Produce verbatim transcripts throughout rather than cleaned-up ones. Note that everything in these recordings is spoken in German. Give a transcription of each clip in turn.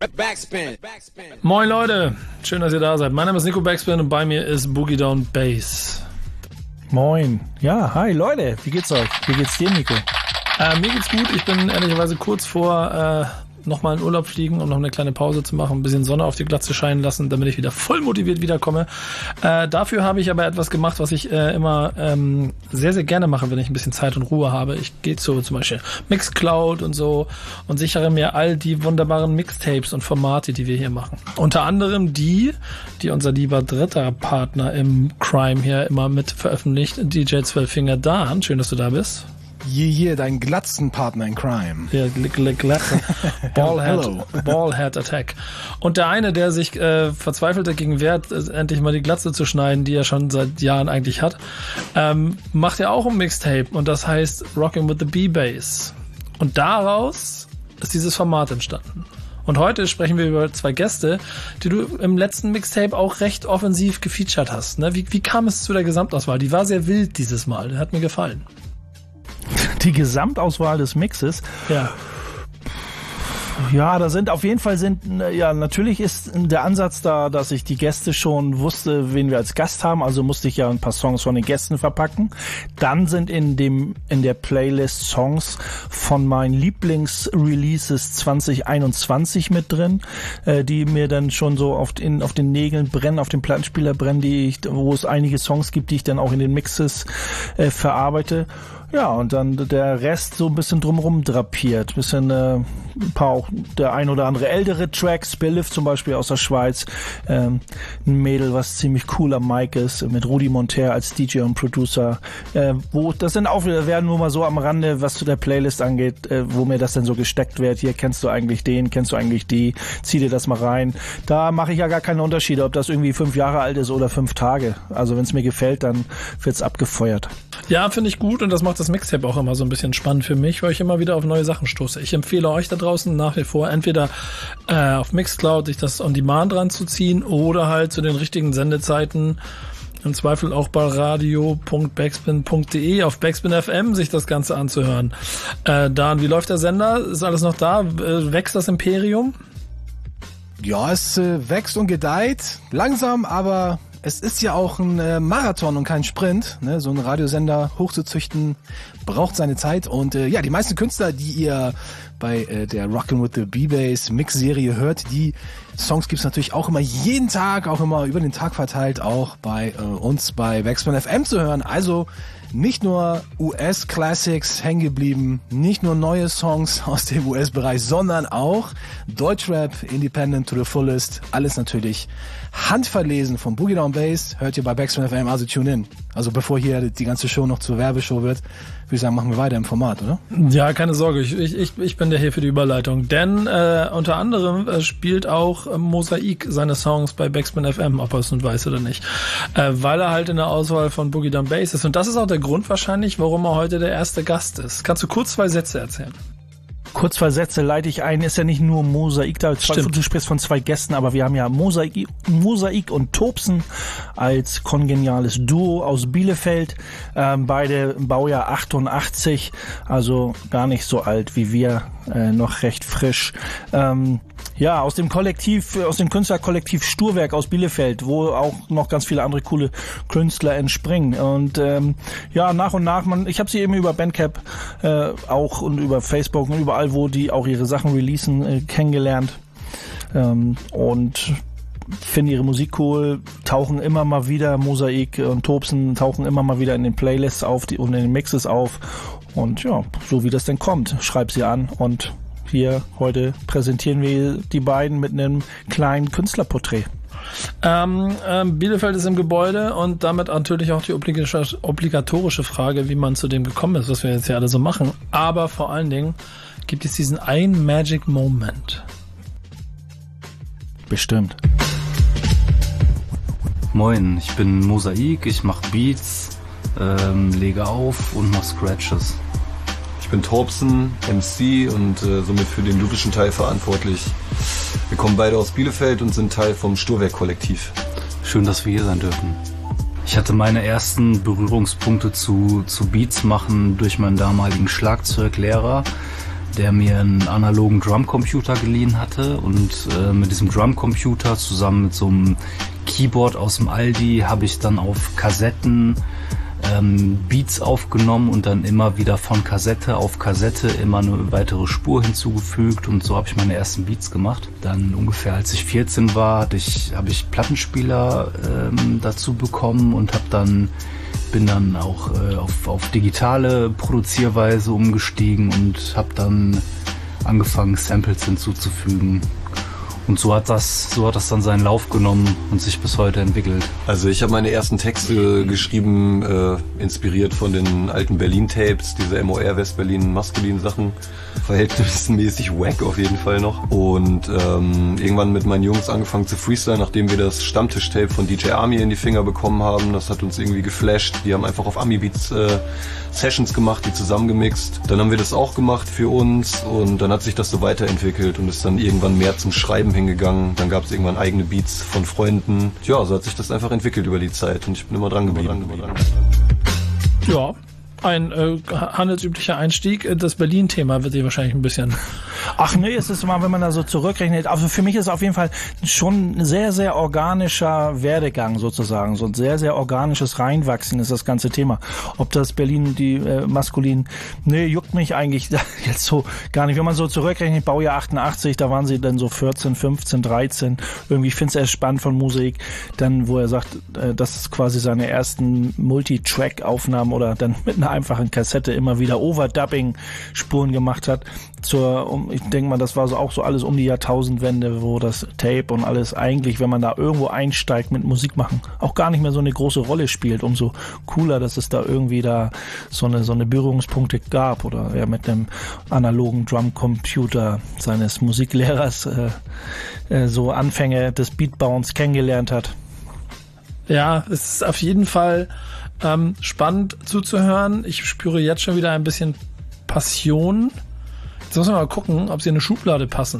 Backspin. Moin Leute, schön, dass ihr da seid. Mein Name ist Nico Backspin und bei mir ist Boogie Down Bass. Moin. Ja, hi Leute, wie geht's euch? Wie geht's dir, Nico? Äh, mir geht's gut. Ich bin ehrlicherweise kurz vor äh, nochmal in Urlaub fliegen, um noch eine kleine Pause zu machen, ein bisschen Sonne auf die Glatze scheinen lassen, damit ich wieder voll motiviert wiederkomme. Äh, dafür habe ich aber etwas gemacht, was ich äh, immer ähm, sehr, sehr gerne mache, wenn ich ein bisschen Zeit und Ruhe habe. Ich gehe zu zum Beispiel Mixcloud und so und sichere mir all die wunderbaren Mixtapes und Formate, die wir hier machen. Unter anderem die, die unser lieber dritter Partner im Crime hier immer mit veröffentlicht, D J Zwölffinger Dan. Schön, dass du da bist. Je, je, dein Glatzenpartner in Crime. Ja, Glatzen. Ballhead, Ballhead Attack. Und der eine, der sich äh, verzweifelt dagegen wehrt, endlich mal die Glatze zu schneiden, die er schon seit Jahren eigentlich hat, ähm, macht ja auch ein Mixtape und das heißt Rockin' with the B-Bass. Und daraus ist dieses Format entstanden. Und heute sprechen wir über zwei Gäste, die du im letzten Mixtape auch recht offensiv gefeatured hast. Ne? Wie, wie kam es zu der Gesamtauswahl? Die war sehr wild dieses Mal. Der hat mir gefallen. Die Gesamtauswahl des Mixes. Ja. Ja, da sind auf jeden Fall sind, ja, natürlich ist der Ansatz da, dass ich die Gäste schon wusste, wen wir als Gast haben, also musste ich ja ein paar Songs von den Gästen verpacken. Dann sind in dem, in der Playlist Songs von meinen Lieblingsreleases zwanzig einundzwanzig mit drin, äh, die mir dann schon so auf den, auf den Nägeln brennen, auf dem Plattenspieler brennen, die ich, wo es einige Songs gibt, die ich dann auch in den Mixes äh, verarbeite. Ja, und dann der Rest so ein bisschen drumrum drapiert. Bisschen äh, ein paar auch der ein oder andere ältere Track, Spilllift zum Beispiel aus der Schweiz. Ähm, ein Mädel, was ziemlich cool am Mic ist, mit Rudi Monter als D J und Producer. Äh, wo das sind auch wieder, werden nur mal so am Rande, was zu der Playlist angeht, äh, wo mir das dann so gesteckt wird. Hier kennst du eigentlich den, kennst du eigentlich die, zieh dir das mal rein. Da mache ich ja gar keine Unterschiede, ob das irgendwie fünf Jahre alt ist oder fünf Tage. Also wenn es mir gefällt, dann wird's abgefeuert. Ja, finde ich gut und das macht das Mixtape auch immer so ein bisschen spannend für mich, weil ich immer wieder auf neue Sachen stoße. Ich empfehle euch da draußen nach wie vor entweder äh, auf Mixcloud sich das on demand ranzuziehen oder halt zu den richtigen Sendezeiten, im Zweifel auch bei radio punkt backspin punkt de auf Backspin F M sich das Ganze anzuhören. Äh, Dan, wie läuft der Sender? Ist alles noch da? Äh, wächst das Imperium? Ja, es äh, wächst und gedeiht. Langsam, aber es ist ja auch ein äh, Marathon und kein Sprint. Ne? So einen Radiosender hochzuzüchten braucht seine Zeit. Und äh, ja, die meisten Künstler, die ihr bei äh, der Rockin' with the B-Bass Mix-Serie hört, die Songs gibt's natürlich auch immer jeden Tag, auch immer über den Tag verteilt, auch bei äh, uns bei Backspin F M zu hören. Also nicht nur U S-Classics hängen geblieben, nicht nur neue Songs aus dem U S-Bereich, sondern auch Deutschrap, Independent to the fullest, alles natürlich handverlesen von Boogie Down Bass, hört ihr bei Backspin F M, also tune in. Also bevor hier die ganze Show noch zur Werbeshow wird, würde ich sagen, machen wir weiter im Format, oder? Ja, keine Sorge, ich, ich, ich bin der hier für die Überleitung, denn äh, unter anderem äh, spielt auch äh, Mosaik seine Songs bei Backspin F M, ob er es nun weiß oder nicht, äh, weil er halt in der Auswahl von Boogie Down Bass ist und das ist auch der Grund wahrscheinlich, warum er heute der erste Gast ist. Kannst du kurz zwei Sätze erzählen? Kurz zwei Sätze leite ich ein, ist ja nicht nur Mosaik, da zwei, Stimmt. du sprichst von zwei Gästen, aber wir haben ja Mosaik, Mosaik und Tobsen als kongeniales Duo aus Bielefeld, ähm, beide im Baujahr achtundachtzig, also gar nicht so alt wie wir, äh, noch recht frisch. Ähm, ja, aus dem Kollektiv, aus dem Künstlerkollektiv Sturwerk aus Bielefeld, wo auch noch ganz viele andere coole Künstler entspringen. Und ähm, ja, nach und nach, man, ich habe sie eben über Bandcamp äh, auch und über Facebook und überall, wo die auch ihre Sachen releasen, äh, kennengelernt. Ähm, und finde ihre Musik cool, tauchen immer mal wieder, Mosaik und Tobsen tauchen immer mal wieder in den Playlists auf die, und in den Mixes auf. Und ja, so wie das denn kommt, schreib sie an und hier heute präsentieren wir die beiden mit einem kleinen Künstlerporträt. Ähm, ähm, Bielefeld ist im Gebäude und damit natürlich auch die obligatorische Frage, wie man zu dem gekommen ist, was wir jetzt hier alle so machen. Aber vor allen Dingen gibt es diesen einen Magic Moment. Bestimmt. Moin, ich bin Mosaik, ich mache Beats, ähm, lege auf und mache Scratches. Ich bin Tobsen, M C und äh, somit für den lyrischen Teil verantwortlich. Wir kommen beide aus Bielefeld und sind Teil vom Sturwerk-Kollektiv. Schön, dass wir hier sein dürfen. Ich hatte meine ersten Berührungspunkte zu, zu Beats machen durch meinen damaligen Schlagzeuglehrer, der mir einen analogen Drumcomputer geliehen hatte und äh, mit diesem Drumcomputer zusammen mit so einem Keyboard aus dem Aldi habe ich dann auf Kassetten ähm, Beats aufgenommen und dann immer wieder von Kassette auf Kassette immer eine weitere Spur hinzugefügt und so habe ich meine ersten Beats gemacht. Dann ungefähr als ich vierzehn war, hatte ich, habe ich Plattenspieler ähm, dazu bekommen und habe dann bin dann auch äh, auf, auf digitale Produzierweise umgestiegen und habe dann angefangen, Samples hinzuzufügen. Und so hat das, so hat das dann seinen Lauf genommen und sich bis heute entwickelt. Also ich habe meine ersten Texte geschrieben, äh, inspiriert von den alten Berlin-Tapes, diese M O R West-Berlin-Maskulin-Sachen. Verhältnismäßig wack auf jeden Fall noch. Und ähm, irgendwann mit meinen Jungs angefangen zu freestylen, nachdem wir das Stammtisch-Tape von D J Army in die Finger bekommen haben. Das hat uns irgendwie geflasht. Die haben einfach auf Ami-Beats äh, Sessions gemacht, die zusammengemixt. Dann haben wir das auch gemacht für uns und dann hat sich das so weiterentwickelt und ist dann irgendwann mehr zum Schreiben hingegangen. Dann gab es irgendwann eigene Beats von Freunden. Ja, so hat sich das einfach entwickelt über die Zeit und ich bin immer dran geblieben. Ja, ein äh, handelsüblicher Einstieg. Das Berlin-Thema wird dir wahrscheinlich ein bisschen... Ach nee, es ist mal, wenn man da so zurückrechnet, also für mich ist es auf jeden Fall schon ein sehr, sehr organischer Werdegang sozusagen, so ein sehr, sehr organisches Reinwachsen ist das ganze Thema. Ob das Berlin, die äh, maskulin, nee, juckt mich eigentlich jetzt so gar nicht. Wenn man so zurückrechnet, Baujahr achtundachtzig, da waren sie dann so vierzehn, fünfzehn, dreizehn, irgendwie, ich finde es erst spannend von Musik, dann wo er sagt, äh, das ist quasi seine ersten Multitrack-Aufnahmen oder dann mit einer einfachen Kassette immer wieder Overdubbing-Spuren gemacht hat. Zur, um, ich denke mal, das war so auch so alles um die Jahrtausendwende, wo das Tape und alles eigentlich, wenn man da irgendwo einsteigt mit Musik machen, auch gar nicht mehr so eine große Rolle spielt. Umso cooler, dass es da irgendwie da so eine so eine Berührungspunkte gab oder er mit einem analogen Drumcomputer seines Musiklehrers äh, äh, so Anfänge des Beatbauens kennengelernt hat. Ja, es ist auf jeden Fall ähm, spannend zuzuhören. Ich spüre jetzt schon wieder ein bisschen Passion. Jetzt muss man mal gucken, ob sie in eine Schublade passen.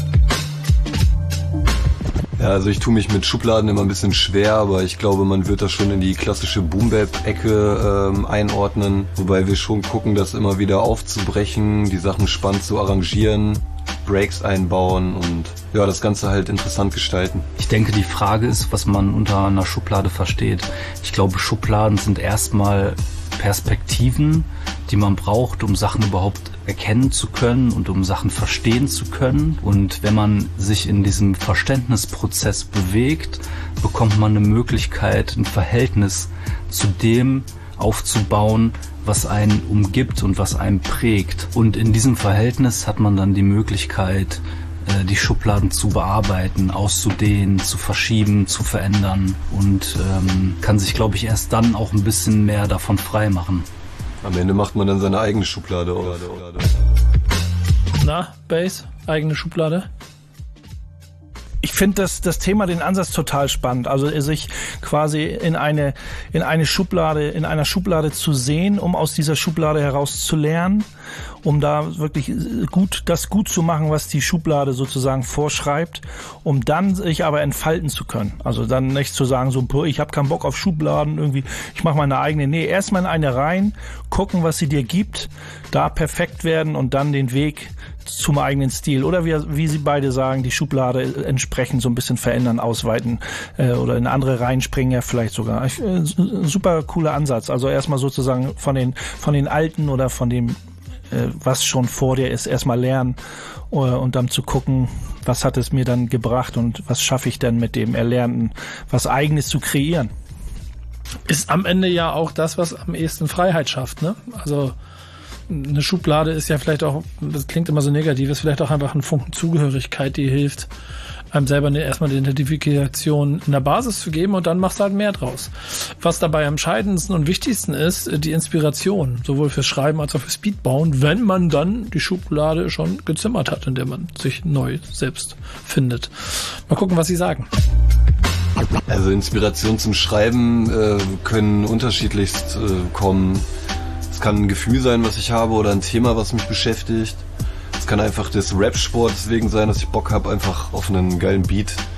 Ja, also ich tue mich mit Schubladen immer ein bisschen schwer, aber ich glaube, man wird das schon in die klassische Boom-Bap-Ecke ähm, einordnen. Wobei wir schon gucken, das immer wieder aufzubrechen, die Sachen spannend zu arrangieren, Breaks einbauen und ja, das Ganze halt interessant gestalten. Ich denke, die Frage ist, was man unter einer Schublade versteht. Ich glaube, Schubladen sind erstmal Perspektiven, die man braucht, um Sachen überhaupt erkennen zu können und um Sachen verstehen zu können. Und wenn man sich in diesem Verständnisprozess bewegt, bekommt man eine Möglichkeit, ein Verhältnis zu dem aufzubauen, was einen umgibt und was einen prägt. Und in diesem Verhältnis hat man dann die Möglichkeit, die Schubladen zu bearbeiten, auszudehnen, zu verschieben, zu verändern und ähm, kann sich, glaube ich, erst dann auch ein bisschen mehr davon frei machen. Am Ende macht man dann seine eigene Schublade auf. Na, Bass, eigene Schublade? Ich finde das, das Thema, den Ansatz total spannend. Also sich quasi in eine, in eine Schublade, in einer Schublade zu sehen, um aus dieser Schublade heraus zu lernen, um da wirklich gut, das gut zu machen, was die Schublade sozusagen vorschreibt, um dann sich aber entfalten zu können. Also dann nicht zu sagen, so, ich habe keinen Bock auf Schubladen, irgendwie, ich mache meine eigene. Nee, erstmal in eine rein, gucken, was sie dir gibt, da perfekt werden und dann den Weg zum eigenen Stil. Oder wie, wie Sie beide sagen, die Schublade entsprechend so ein bisschen verändern, ausweiten äh, oder in andere reinspringen, ja vielleicht sogar. Ich, äh, super cooler Ansatz. Also erstmal sozusagen von den, von den Alten oder von dem, äh, was schon vor dir ist, erstmal lernen äh, und dann zu gucken, was hat es mir dann gebracht und was schaffe ich denn mit dem Erlernten, was Eigenes zu kreieren. Ist am Ende ja auch das, was am ehesten Freiheit schafft, ne? Also eine Schublade ist ja vielleicht auch, das klingt immer so negativ, ist vielleicht auch einfach ein Funken Zugehörigkeit, die hilft, einem selber eine, erstmal die Identifikation in der Basis zu geben und dann machst du halt mehr draus. Was dabei am entscheidendsten und wichtigsten ist, die Inspiration, sowohl fürs Schreiben als auch fürs Beatbauen, wenn man dann die Schublade schon gezimmert hat, in der man sich neu selbst findet. Mal gucken, was Sie sagen. Also Inspiration zum Schreiben äh, können unterschiedlichst äh, kommen. Es kann ein Gefühl sein, was ich habe oder ein Thema, was mich beschäftigt. Es kann einfach das Rap-Sport deswegen sein, dass ich Bock habe, einfach auf einen geilen Beat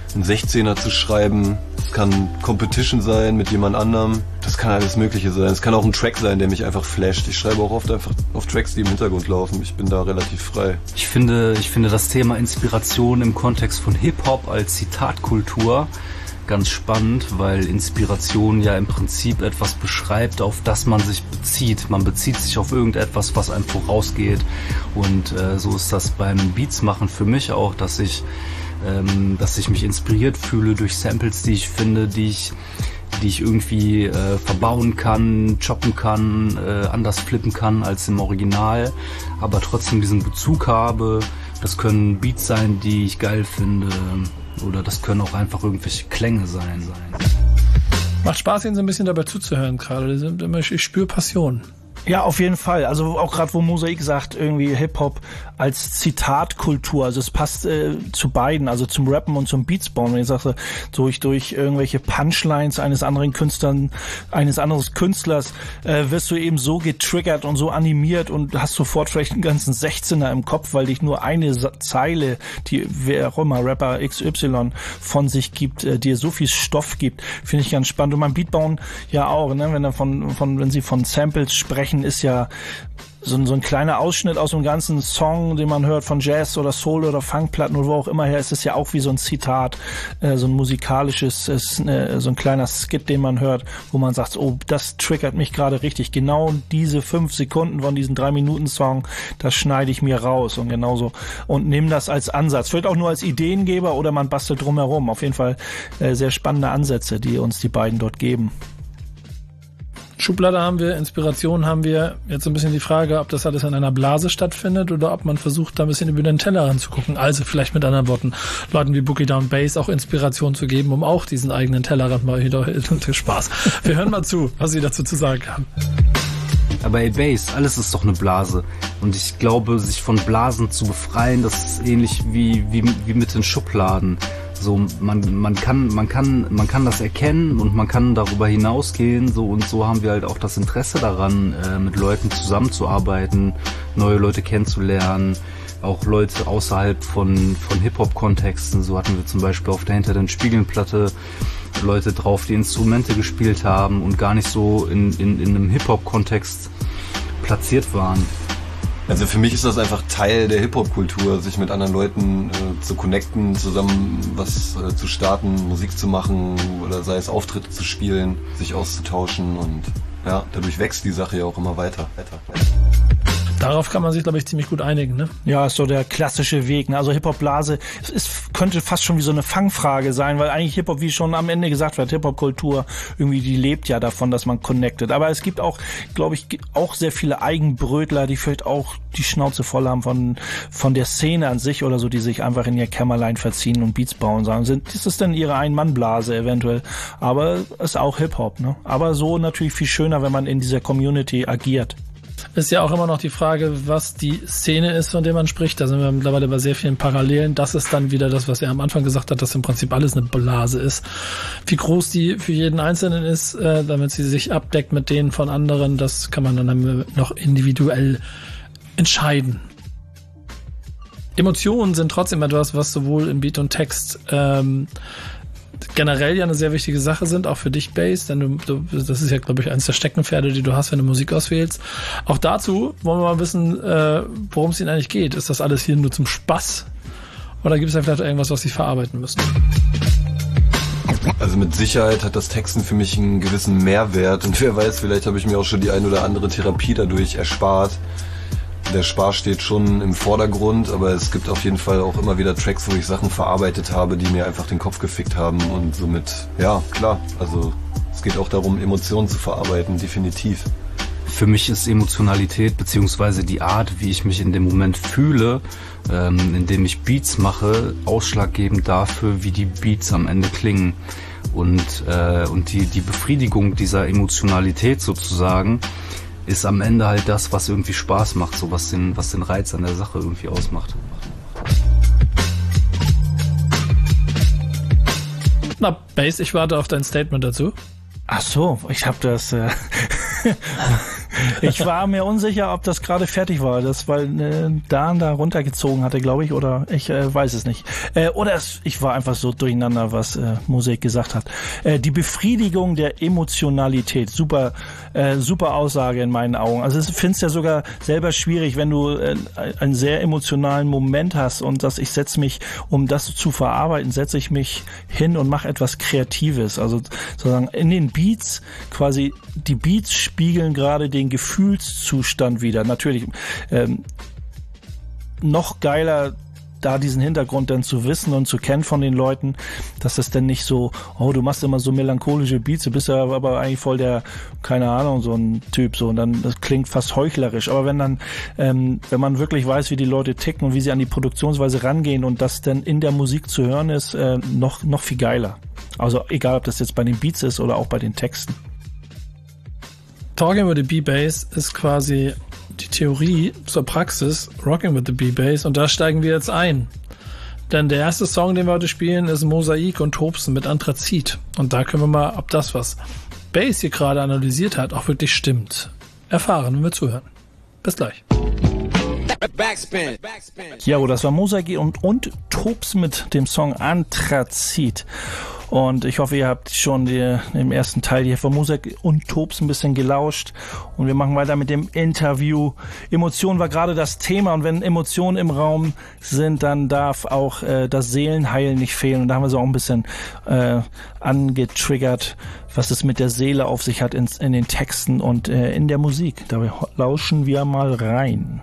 einen sechzehner zu schreiben. Es kann Competition sein mit jemand anderem. Das kann alles Mögliche sein. Es kann auch ein Track sein, der mich einfach flasht. Ich schreibe auch oft einfach auf Tracks, die im Hintergrund laufen. Ich bin da relativ frei. Ich finde, ich finde das Thema Inspiration im Kontext von Hip-Hop als Zitatkultur ganz spannend, weil Inspiration ja im Prinzip etwas beschreibt, auf das man sich bezieht. Man bezieht sich auf irgendetwas, was einem vorausgeht. Und äh, so ist das beim Beats machen für mich auch, dass ich, ähm, dass ich mich inspiriert fühle durch Samples, die ich finde, die ich die ich irgendwie äh, verbauen kann, choppen kann, äh, anders flippen kann als im Original, aber trotzdem diesen Bezug habe. Das können Beats sein, die ich geil finde, oder das können auch einfach irgendwelche Klänge sein. Macht Spaß, Ihnen so ein bisschen dabei zuzuhören gerade. Ich spüre Passion. Ja, auf jeden Fall. Also auch gerade, wo Mosaik sagt, irgendwie Hip-Hop als Zitatkultur. Also es passt äh, zu beiden, also zum Rappen und zum Beatsbauen. Wenn ich sage, durch, durch irgendwelche Punchlines eines anderen Künstlers, eines anderen Künstlers, äh, wirst du eben so getriggert und so animiert und hast sofort vielleicht einen ganzen sechzehner im Kopf, weil dich nur eine Zeile, die wer auch immer, Rapper X Y von sich gibt, äh, dir so viel Stoff gibt, finde ich ganz spannend. Und beim Beatbauen ja auch, ne, wenn er von, von, wenn sie von Samples sprechen, ist ja so ein, so ein kleiner Ausschnitt aus einem ganzen Song, den man hört von Jazz oder Soul oder Funkplatten oder wo auch immer her, ist es ja auch wie so ein Zitat, äh, so ein musikalisches, ist, äh, so ein kleiner Skit, den man hört, wo man sagt, oh, das triggert mich gerade richtig. Genau diese fünf Sekunden von diesem drei Minuten Song, das schneide ich mir raus und genauso und nehme das als Ansatz. Vielleicht auch nur als Ideengeber oder man bastelt drumherum. Auf jeden Fall äh, sehr spannende Ansätze, die uns die beiden dort geben. Schublade haben wir, Inspiration haben wir. Jetzt so ein bisschen die Frage, ob das alles in einer Blase stattfindet oder ob man versucht, da ein bisschen über den Tellerrand zu gucken. Also vielleicht mit anderen Worten, Leuten wie Boogie Down Bass auch Inspiration zu geben, um auch diesen eigenen Tellerrand mal wieder Spaß. Wir hören mal zu, was Sie dazu zu sagen haben. Aber ey, Bass, alles ist doch eine Blase. Und ich glaube, sich von Blasen zu befreien, das ist ähnlich wie, wie, wie mit den Schubladen. So, man, man kann, man kann, man kann das erkennen und man kann darüber hinausgehen, so, und so haben wir halt auch das Interesse daran, äh, mit Leuten zusammenzuarbeiten, neue Leute kennenzulernen, auch Leute außerhalb von, von Hip-Hop-Kontexten. So hatten wir zum Beispiel auf der Hinter den Spiegeln Platte Leute drauf, die Instrumente gespielt haben und gar nicht so in, in, in einem Hip-Hop-Kontext platziert waren. Also für mich ist das einfach Teil der Hip-Hop-Kultur, sich mit anderen Leuten äh, zu connecten, zusammen was äh, zu starten, Musik zu machen oder sei es Auftritte zu spielen, sich auszutauschen und ja, dadurch wächst die Sache ja auch immer weiter. weiter, weiter. Darauf kann man sich, glaube ich, ziemlich gut einigen, ne? Ja, ist so der klassische Weg, ne? Also Hip-Hop-Blase, es ist, könnte fast schon wie so eine Fangfrage sein, weil eigentlich Hip-Hop, wie schon am Ende gesagt wird, Hip-Hop-Kultur, irgendwie, die lebt ja davon, dass man connectet. Aber es gibt auch, glaube ich, auch sehr viele Eigenbrötler, die vielleicht auch die Schnauze voll haben von, von der Szene an sich oder so, die sich einfach in ihr Kämmerlein verziehen und Beats bauen, sagen, sind, ist es denn ihre Ein-Mann-Blase eventuell? Aber es ist auch Hip-Hop, ne? Aber so natürlich viel schöner, wenn man in dieser Community agiert. Ist ja auch immer noch die Frage, was die Szene ist, von der man spricht. Da sind wir mittlerweile bei sehr vielen Parallelen. Das ist dann wieder das, was er am Anfang gesagt hat, dass im Prinzip alles eine Blase ist. Wie groß die für jeden Einzelnen ist, äh, damit sie sich abdeckt mit denen von anderen, das kann man dann noch individuell entscheiden. Emotionen sind trotzdem etwas, was sowohl im Beat und Text ähm, generell ja eine sehr wichtige Sache sind, auch für dich, Bass, denn du, du, das ist ja, glaube ich, eines der Steckenpferde, die du hast, wenn du Musik auswählst. Auch dazu wollen wir mal wissen, äh, worum es ihnen eigentlich geht. Ist das alles hier nur zum Spaß? Oder gibt es da vielleicht irgendwas, was sie verarbeiten müssen? Also mit Sicherheit hat das Texten für mich einen gewissen Mehrwert und wer weiß, vielleicht habe ich mir auch schon die ein oder andere Therapie dadurch erspart. Der Spaß steht schon im Vordergrund, aber es gibt auf jeden Fall auch immer wieder Tracks, wo ich Sachen verarbeitet habe, die mir einfach den Kopf gefickt haben und somit, ja, klar, also es geht auch darum, Emotionen zu verarbeiten, definitiv. Für mich ist Emotionalität beziehungsweise die Art, wie ich mich in dem Moment fühle, ähm, indem ich Beats mache, ausschlaggebend dafür, wie die Beats am Ende klingen. Und, äh, und die, die Befriedigung dieser Emotionalität sozusagen ist am Ende halt das, was irgendwie Spaß macht, so was den, was den Reiz an der Sache irgendwie ausmacht. Na, Bass, ich warte auf dein Statement dazu. Ach so, ich habe das... Äh Ich war mir unsicher, ob das gerade fertig war. Das, weil äh, Dan da runtergezogen hatte, glaube ich, oder ich äh, weiß es nicht. Äh, oder es, ich war einfach so durcheinander, was äh, Musik gesagt hat. Äh, die Befriedigung der Emotionalität, super, äh, super Aussage in meinen Augen. Also ich finde es ja sogar selber schwierig, wenn du äh, einen sehr emotionalen Moment hast und dass ich setze mich, um das zu verarbeiten, setze ich mich hin und mache etwas Kreatives. Also sozusagen in den Beats quasi, die Beats spiegeln gerade den Gefühlszustand wieder. Natürlich ähm, noch geiler, da diesen Hintergrund dann zu wissen und zu kennen von den Leuten, dass das dann nicht so, oh, du machst immer so melancholische Beats, du bist ja aber eigentlich voll der, keine Ahnung, so ein Typ, so, und dann, das klingt fast heuchlerisch, aber wenn dann, ähm, wenn man wirklich weiß, wie die Leute ticken und wie sie an die Produktionsweise rangehen und das dann in der Musik zu hören ist, äh, noch, noch viel geiler. Also egal, ob das jetzt bei den Beats ist oder auch bei den Texten. Talking with the B-Bass ist quasi die Theorie zur Praxis, Rocking with the B-Bass, und da steigen wir jetzt ein. Denn der erste Song, den wir heute spielen, ist Mosaik und Tobsen mit Anthrazit. Und da können wir mal, ob das, was Bass hier gerade analysiert hat, auch wirklich stimmt, erfahren, wenn wir zuhören. Bis gleich. Backspin. Ja, das war Mosaik und, und Tobsen mit dem Song Anthrazit. Und ich hoffe, ihr habt schon die, im ersten Teil hier von Mosaik und Tobsen ein bisschen gelauscht. Und wir machen weiter mit dem Interview. Emotion war gerade das Thema. Und wenn Emotionen im Raum sind, dann darf auch äh, das Seelenheilen nicht fehlen. Und da haben wir so auch ein bisschen äh, angetriggert, was es mit der Seele auf sich hat in, in den Texten und äh, in der Musik. Da lauschen wir mal rein.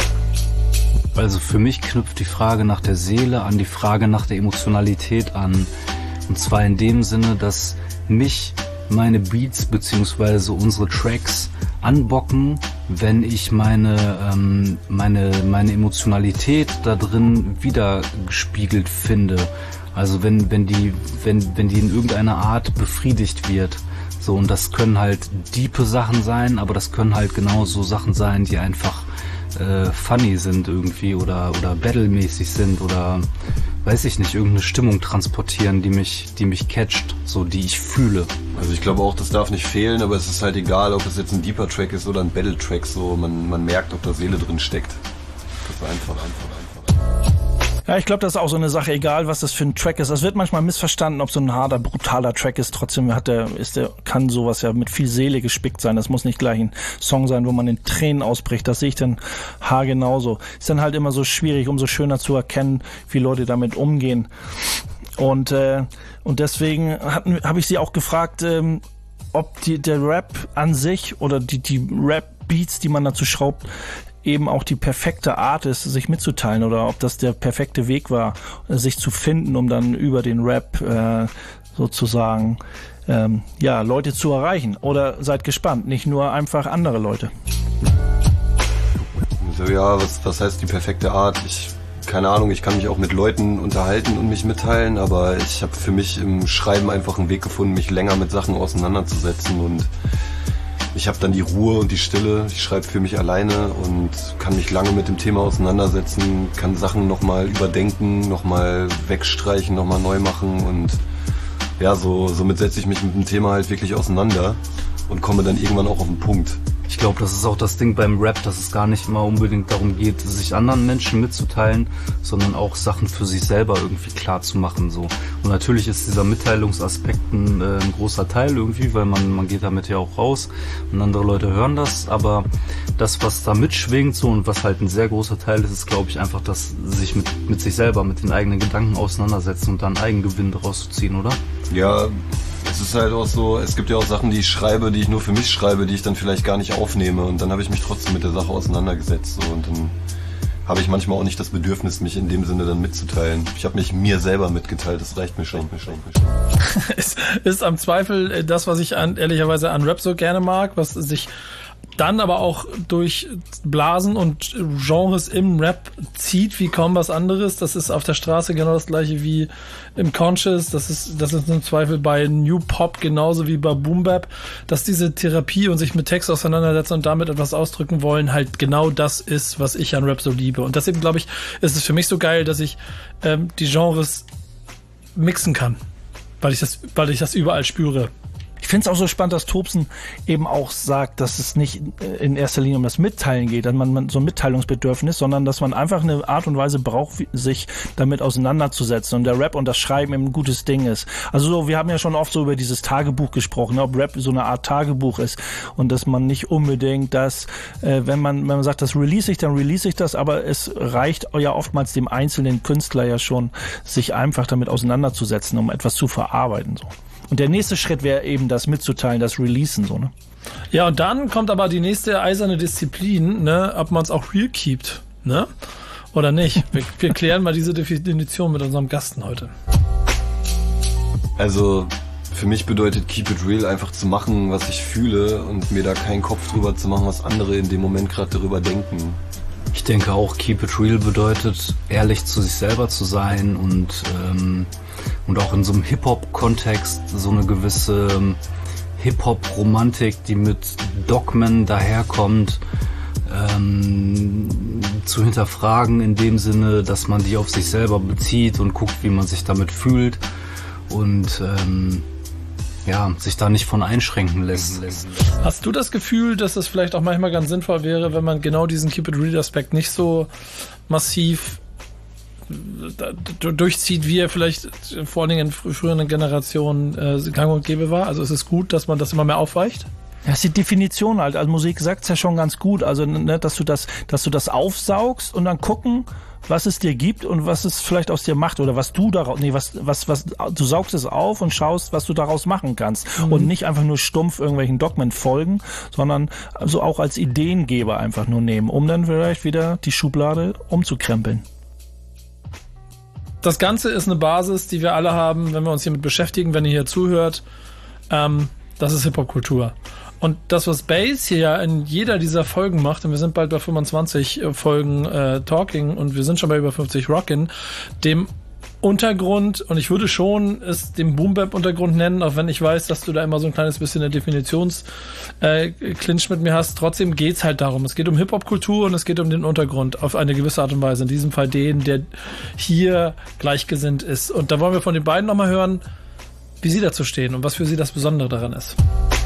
Also für mich knüpft die Frage nach der Seele an die Frage nach der Emotionalität an. Und zwar in dem Sinne, dass mich meine Beats beziehungsweise unsere Tracks anbocken, wenn ich meine ähm, meine meine Emotionalität da drin wiedergespiegelt finde. Also wenn wenn die wenn wenn die in irgendeiner Art befriedigt wird. So, und das können halt diepe Sachen sein, aber das können halt genauso Sachen sein, die einfach äh, funny sind irgendwie oder oder battlemäßig sind oder weiß ich nicht, irgendeine Stimmung transportieren, die mich, die mich catcht, so, die ich fühle. Also ich glaube auch, das darf nicht fehlen, aber es ist halt egal, ob es jetzt ein Deeper Track ist oder ein Battle Track, so, man, man merkt, ob da Seele drin steckt. Das ist einfach, einfach, einfach. Ja, ich glaube, das ist auch so eine Sache, egal was das für ein Track ist. Das wird manchmal missverstanden, ob so ein harter, brutaler Track ist. Trotzdem hat der, ist der, kann sowas ja mit viel Seele gespickt sein. Das muss nicht gleich ein Song sein, wo man in Tränen ausbricht. Das sehe ich dann haargenauso. Ist dann halt immer so schwierig, umso schöner zu erkennen, wie Leute damit umgehen. Und, äh, und deswegen habe ich sie auch gefragt, ähm, ob die, der Rap an sich oder die, die Rap-Beats, die man dazu schraubt, eben auch die perfekte Art ist, sich mitzuteilen, oder ob das der perfekte Weg war, sich zu finden, um dann über den Rap äh, sozusagen ähm, ja, Leute zu erreichen. Oder seid gespannt, nicht nur einfach andere Leute. So, ja, was, was heißt die perfekte Art? Ich, keine Ahnung, ich kann mich auch mit Leuten unterhalten und mich mitteilen, aber ich habe für mich im Schreiben einfach einen Weg gefunden, mich länger mit Sachen auseinanderzusetzen, und ich habe dann die Ruhe und die Stille. Ich schreibe für mich alleine und kann mich lange mit dem Thema auseinandersetzen, kann Sachen nochmal überdenken, nochmal wegstreichen, nochmal neu machen, und ja, so somit setze ich mich mit dem Thema halt wirklich auseinander und komme dann irgendwann auch auf den Punkt. Ich glaube, das ist auch das Ding beim Rap, dass es gar nicht mal unbedingt darum geht, sich anderen Menschen mitzuteilen, sondern auch Sachen für sich selber irgendwie klar zu machen. So. Und natürlich ist dieser Mitteilungsaspekt ein, äh, ein großer Teil irgendwie, weil man, man geht damit ja auch raus und andere Leute hören das. Aber das, was da mitschwingt so und was halt ein sehr großer Teil ist, ist, glaube ich, einfach das sich mit, mit sich selber, mit den eigenen Gedanken auseinandersetzen und dann Eigengewinn daraus zu ziehen, oder? Ja, es ist halt auch so, es gibt ja auch Sachen, die ich schreibe, die ich nur für mich schreibe, die ich dann vielleicht gar nicht aufnehme, und dann habe ich mich trotzdem mit der Sache auseinandergesetzt, so, und dann habe ich manchmal auch nicht das Bedürfnis, mich in dem Sinne dann mitzuteilen. Ich habe mich mir selber mitgeteilt, das reicht mir schon. Mir schon, mir schon. Es ist am Zweifel das, was ich an, ehrlicherweise an Rap so gerne mag, was sich dann aber auch durch Blasen und Genres im Rap zieht wie kaum was anderes. Das ist auf der Straße genau das gleiche wie im Conscious. Das ist, das ist im Zweifel bei New Pop genauso wie bei Boom Bap, dass diese Therapie und sich mit Text auseinandersetzen und damit etwas ausdrücken wollen, halt genau das ist, was ich an Rap so liebe. Und deswegen, glaube ich, ist es für mich so geil, dass ich ähm, die Genres mixen kann, weil ich das, weil ich das überall spüre. Ich finde es auch so spannend, dass Tobsen eben auch sagt, dass es nicht in erster Linie um das Mitteilen geht, dass man, man so ein Mitteilungsbedürfnis, sondern dass man einfach eine Art und Weise braucht, sich damit auseinanderzusetzen und der Rap und das Schreiben eben ein gutes Ding ist. Also so, wir haben ja schon oft so über dieses Tagebuch gesprochen, ob Rap so eine Art Tagebuch ist und dass man nicht unbedingt das, äh, wenn man wenn man sagt, das release ich, dann release ich das, aber es reicht ja oftmals dem einzelnen Künstler ja schon, sich einfach damit auseinanderzusetzen, um etwas zu verarbeiten, so. Und der nächste Schritt wäre eben das mitzuteilen, das Releasen, so, ne? Ja, und dann kommt aber die nächste eiserne Disziplin, ne, ob man es auch real keept, ne? Oder nicht. Wir, wir klären mal diese Definition mit unserem Gasten heute. Also, für mich bedeutet Keep It Real einfach zu machen, was ich fühle und mir da keinen Kopf drüber zu machen, was andere in dem Moment gerade darüber denken. Ich denke auch, Keep It Real bedeutet, ehrlich zu sich selber zu sein und ähm, und auch in so einem Hip-Hop-Kontext so eine gewisse Hip-Hop-Romantik, die mit Dogmen daherkommt, ähm, zu hinterfragen in dem Sinne, dass man die auf sich selber bezieht und guckt, wie man sich damit fühlt und ähm, ja, sich da nicht von einschränken lässt. Hast du das Gefühl, dass es vielleicht auch manchmal ganz sinnvoll wäre, wenn man genau diesen Keep It Real-Aspekt nicht so massiv durchzieht, wie er vielleicht vor allen Dingen in früheren Generationen äh, gang und gäbe war? Also ist es gut, dass man das immer mehr aufweicht? Ja, ist die Definition halt. Also Musik sagt's ja schon ganz gut. Also, ne, dass du das, dass du das aufsaugst und dann gucken, was es dir gibt und was es vielleicht aus dir macht oder was du daraus, nee, was, was, was, du saugst es auf und schaust, was du daraus machen kannst mhm. und nicht einfach nur stumpf irgendwelchen Dogmen folgen, sondern also auch als Ideengeber einfach nur nehmen, um dann vielleicht wieder die Schublade umzukrempeln. Das Ganze ist eine Basis, die wir alle haben, wenn wir uns hiermit beschäftigen, wenn ihr hier zuhört. Ähm, das ist Hip-Hop-Kultur. Und das, was Bass hier ja in jeder dieser Folgen macht, und wir sind bald bei fünfundzwanzig Folgen äh, Talking und wir sind schon bei über fünfzig Rockin', dem Untergrund, und ich würde schon es den Boom-Bap-Untergrund nennen, auch wenn ich weiß, dass du da immer so ein kleines bisschen eine Definitions-Clinch äh, mit mir hast. Trotzdem geht's halt darum. Es geht um Hip-Hop-Kultur und es geht um den Untergrund auf eine gewisse Art und Weise. In diesem Fall den, der hier gleichgesinnt ist. Und da wollen wir von den beiden nochmal hören, wie sie dazu stehen und was für sie das Besondere daran ist.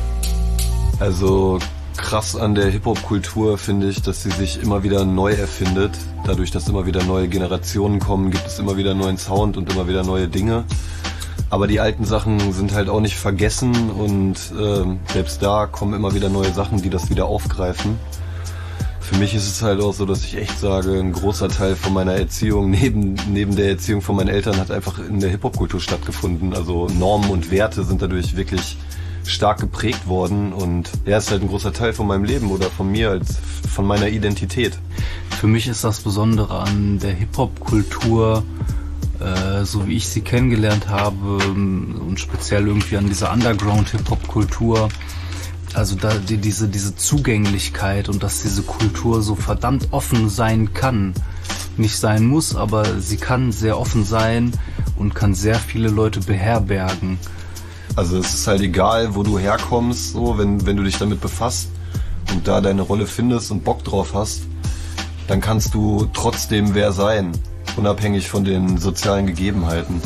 Also krass an der Hip-Hop-Kultur finde ich, dass sie sich immer wieder neu erfindet. Dadurch, dass immer wieder neue Generationen kommen, gibt es immer wieder neuen Sound und immer wieder neue Dinge. Aber die alten Sachen sind halt auch nicht vergessen und äh, selbst da kommen immer wieder neue Sachen, die das wieder aufgreifen. Für mich ist es halt auch so, dass ich echt sage, ein großer Teil von meiner Erziehung, neben, neben der Erziehung von meinen Eltern, hat einfach in der Hip-Hop-Kultur stattgefunden. Also Normen und Werte sind dadurch wirklich stark geprägt worden und er ist halt ein großer Teil von meinem Leben oder von mir, als von meiner Identität. Für mich ist das Besondere an der Hip-Hop-Kultur, äh, so wie ich sie kennengelernt habe und speziell irgendwie an dieser Underground-Hip-Hop-Kultur, also da die, diese, diese Zugänglichkeit und dass diese Kultur so verdammt offen sein kann. Nicht sein muss, aber sie kann sehr offen sein und kann sehr viele Leute beherbergen. Also es ist halt egal, wo du herkommst, so, wenn, wenn du dich damit befasst und da deine Rolle findest und Bock drauf hast, dann kannst du trotzdem wer sein, unabhängig von den sozialen Gegebenheiten.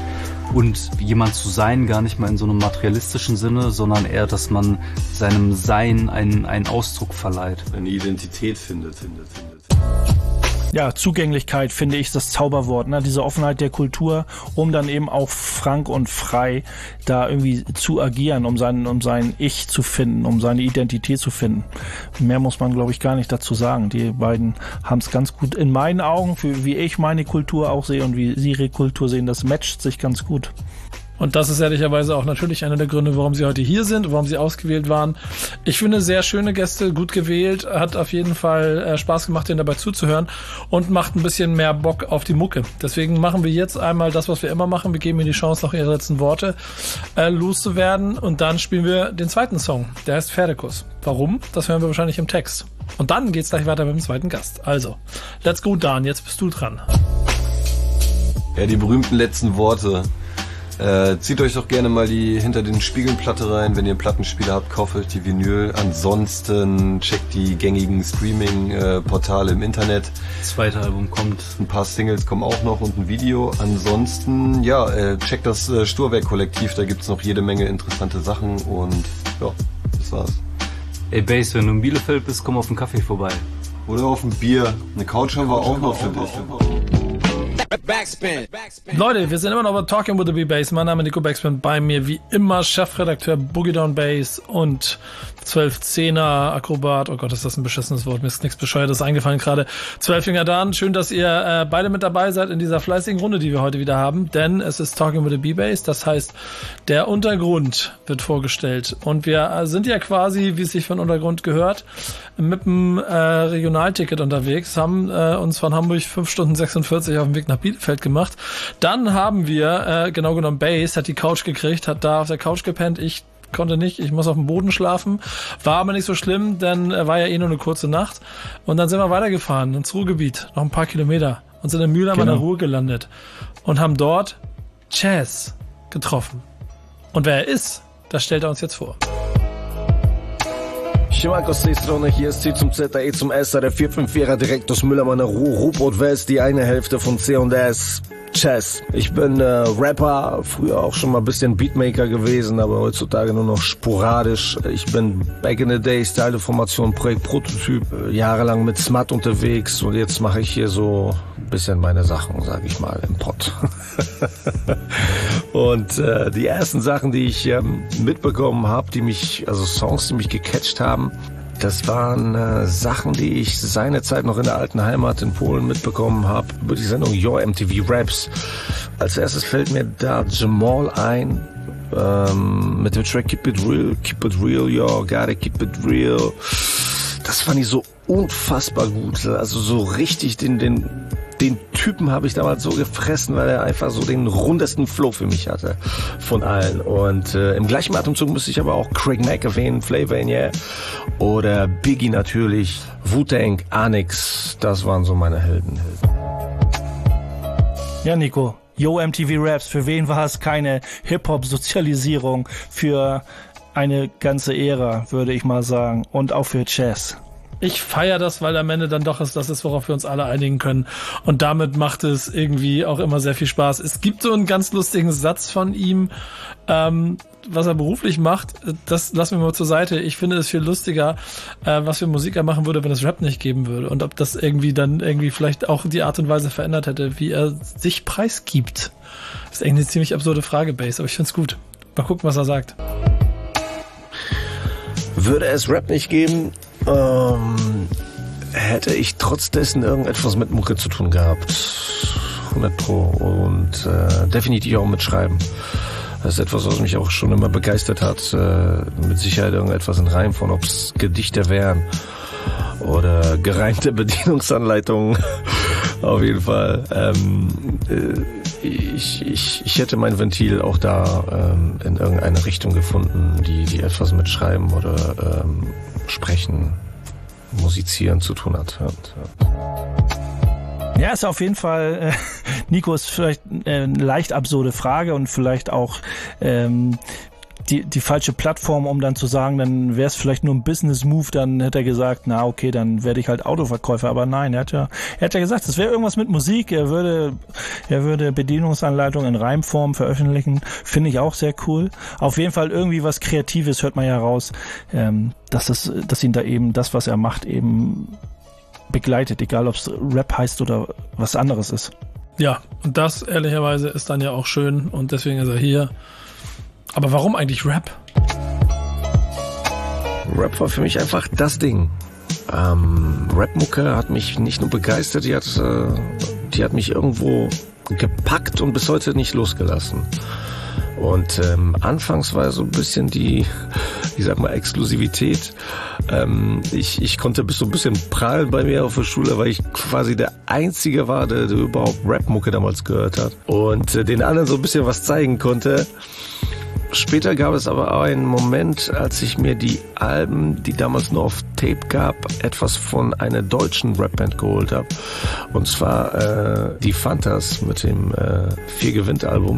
Und jemand zu sein, gar nicht mal in so einem materialistischen Sinne, sondern eher, dass man seinem Sein einen, einen Ausdruck verleiht. Eine Identität findet, findet, findet. Ja, Zugänglichkeit, finde ich, ist das Zauberwort, ne? Diese Offenheit der Kultur, um dann eben auch frank und frei da irgendwie zu agieren, um sein, um sein Ich zu finden, um seine Identität zu finden. Mehr muss man, glaube ich, gar nicht dazu sagen. Die beiden haben es ganz gut in meinen Augen, für wie ich meine Kultur auch sehe und wie sie ihre Kultur sehen, das matcht sich ganz gut. Und das ist ehrlicherweise auch natürlich einer der Gründe, warum sie heute hier sind, warum sie ausgewählt waren. Ich finde, sehr schöne Gäste, gut gewählt, hat auf jeden Fall äh, Spaß gemacht, denen dabei zuzuhören und macht ein bisschen mehr Bock auf die Mucke. Deswegen machen wir jetzt einmal das, was wir immer machen. Wir geben ihnen die Chance, noch ihre letzten Worte äh, loszuwerden und dann spielen wir den zweiten Song. Der heißt Pferdekuss. Warum? Das hören wir wahrscheinlich im Text. Und dann geht's gleich weiter mit dem zweiten Gast. Also, let's go, Dan, jetzt bist du dran. Ja, die berühmten letzten Worte. Äh, zieht euch doch gerne mal die Hinter den Spiegeln Platte rein. Wenn ihr einen Plattenspieler habt, kauft euch die Vinyl. Ansonsten checkt die gängigen Streaming-Portale im Internet. Das zweite Album kommt. Ein paar Singles kommen auch noch und ein Video. Ansonsten, ja, äh, checkt das äh, Sturwerk-Kollektiv. Da gibt's noch jede Menge interessante Sachen und ja, das war's. Ey Bass, wenn du in Bielefeld bist, komm auf einen Kaffee vorbei. Oder auf ein Bier. Eine Couch haben wir auch noch für dich. Backspin. Leute, wir sind immer noch bei Talking with the B-Bass. Mein Name ist Nico Backspin. Bei mir wie immer Chefredakteur Boogie Down Bass und zwölf Zehner Akrobat. Oh Gott, ist das ein beschissenes Wort. Mir ist nichts Bescheuertes eingefallen gerade. zwölf Finger Dan. Schön, dass ihr äh, beide mit dabei seid in dieser fleißigen Runde, die wir heute wieder haben. Denn es ist Talking with the B-Bass. Das heißt, der Untergrund wird vorgestellt. Und wir äh, sind ja quasi, wie es sich von Untergrund gehört, mit dem äh, Regionalticket unterwegs. Haben äh, uns von Hamburg fünf Stunden sechsundvierzig auf dem Weg nach Bielefeld gemacht. Dann haben wir, äh, genau genommen Bass, hat die Couch gekriegt, hat da auf der Couch gepennt. Ich konnte nicht, ich muss auf dem Boden schlafen. War aber nicht so schlimm, denn äh, war ja eh nur eine kurze Nacht. Und dann sind wir weitergefahren ins Ruhrgebiet, noch ein paar Kilometer und sind in Mülheim an der Ruhr gelandet und haben dort Chaz getroffen. Und wer er ist, das stellt er uns jetzt vor. Siemanko, z tej strony, hier ist C zum Z, E zum S, der vier fünf vierer direkt aus Mülheim an der Ruhr, Ruhrpott West, die eine Hälfte von C und S. Chaz. Ich bin äh, Rapper, früher auch schon mal ein bisschen Beatmaker gewesen, aber heutzutage nur noch sporadisch. Ich bin back in the day, Style-Formation, Projekt Prototyp, äh, jahrelang mit Smut unterwegs und jetzt mache ich hier so ein bisschen meine Sachen, sag ich mal, im Pott. Und äh, die ersten Sachen, die ich ähm, mitbekommen habe, die mich, also Songs, die mich gecatcht haben, das waren äh, Sachen, die ich seinerzeit noch in der alten Heimat in Polen mitbekommen habe, über die Sendung Yo M T V Raps. Als erstes fällt mir da Jamal ein, ähm, mit dem Track Keep It Real, Keep It Real, yo, gotta keep it real. Das fand ich so unfassbar gut, also so richtig den, den, den Typen habe ich damals so gefressen, weil er einfach so den rundesten Flow für mich hatte von allen. Und äh, im gleichen Atemzug müsste ich aber auch Craig Mack erwähnen, Flavor in Yeah oder Biggie natürlich, Wu-Tang, Onyx, das waren so meine Helden. Ja, Nico, Yo M T V Raps, für wen war es keine Hip-Hop-Sozialisierung? Für eine ganze Ära, würde ich mal sagen. Und auch für Chaz. Ich feiere das, weil am Ende dann doch ist, das ist, worauf wir uns alle einigen können. Und damit macht es irgendwie auch immer sehr viel Spaß. Es gibt so einen ganz lustigen Satz von ihm, ähm, was er beruflich macht. Das lassen wir mal zur Seite. Ich finde es viel lustiger, äh, was für Musik er machen würde, wenn es Rap nicht geben würde. Und ob das irgendwie dann irgendwie vielleicht auch die Art und Weise verändert hätte, wie er sich preisgibt. Das ist eigentlich eine ziemlich absurde Frage, Bass, aber ich finde es gut. Mal gucken, was er sagt. Würde es Rap nicht geben, ähm, hätte ich trotz dessen irgendetwas mit Mucke zu tun gehabt. hundert Pro. Und äh, definitiv auch mit Schreiben. Das ist etwas, was mich auch schon immer begeistert hat. Äh, mit Sicherheit irgendetwas in Reimform, ob es Gedichte wären oder gereimte Bedienungsanleitungen. Auf jeden Fall. Ähm, äh, ich, ich, ich hätte mein Ventil auch da ähm, in irgendeine Richtung gefunden, die, die etwas mit Schreiben oder ähm, Sprechen, Musizieren zu tun hat. Und, ja. ja, ist auf jeden Fall, äh, Nico, ist vielleicht äh, eine leicht absurde Frage und vielleicht auch ähm, die die falsche Plattform, um dann zu sagen, dann wäre es vielleicht nur ein Business-Move, dann hätte er gesagt, na okay, dann werde ich halt Autoverkäufer, aber nein, er hat ja, er hat ja gesagt, es wäre irgendwas mit Musik, er würde er würde Bedienungsanleitungen in Reimform veröffentlichen, finde ich auch sehr cool. Auf jeden Fall irgendwie was Kreatives, hört man ja raus, ähm, dass es, dass ihn da eben das, was er macht, eben begleitet, egal ob es Rap heißt oder was anderes ist. Ja, und das ehrlicherweise ist dann ja auch schön und deswegen ist er hier. Aber warum eigentlich Rap? Rap war für mich einfach das Ding. Ähm, Rap-Mucke hat mich nicht nur begeistert, die hat, äh, die hat mich irgendwo gepackt und bis heute nicht losgelassen. Und ähm, anfangs war so ein bisschen die, ich sag mal, Exklusivität. Ähm, ich, ich konnte bis so ein bisschen prahlen bei mir auf der Schule, weil ich quasi der Einzige war, der, der überhaupt Rap-Mucke damals gehört hat. Und äh, den anderen so ein bisschen was zeigen konnte. Später gab es aber auch einen Moment, als ich mir die Alben, die damals nur auf Tape gab, etwas von einer deutschen Rapband geholt habe. Und zwar äh, die Fantas mit dem äh, Vier gewinnt Album.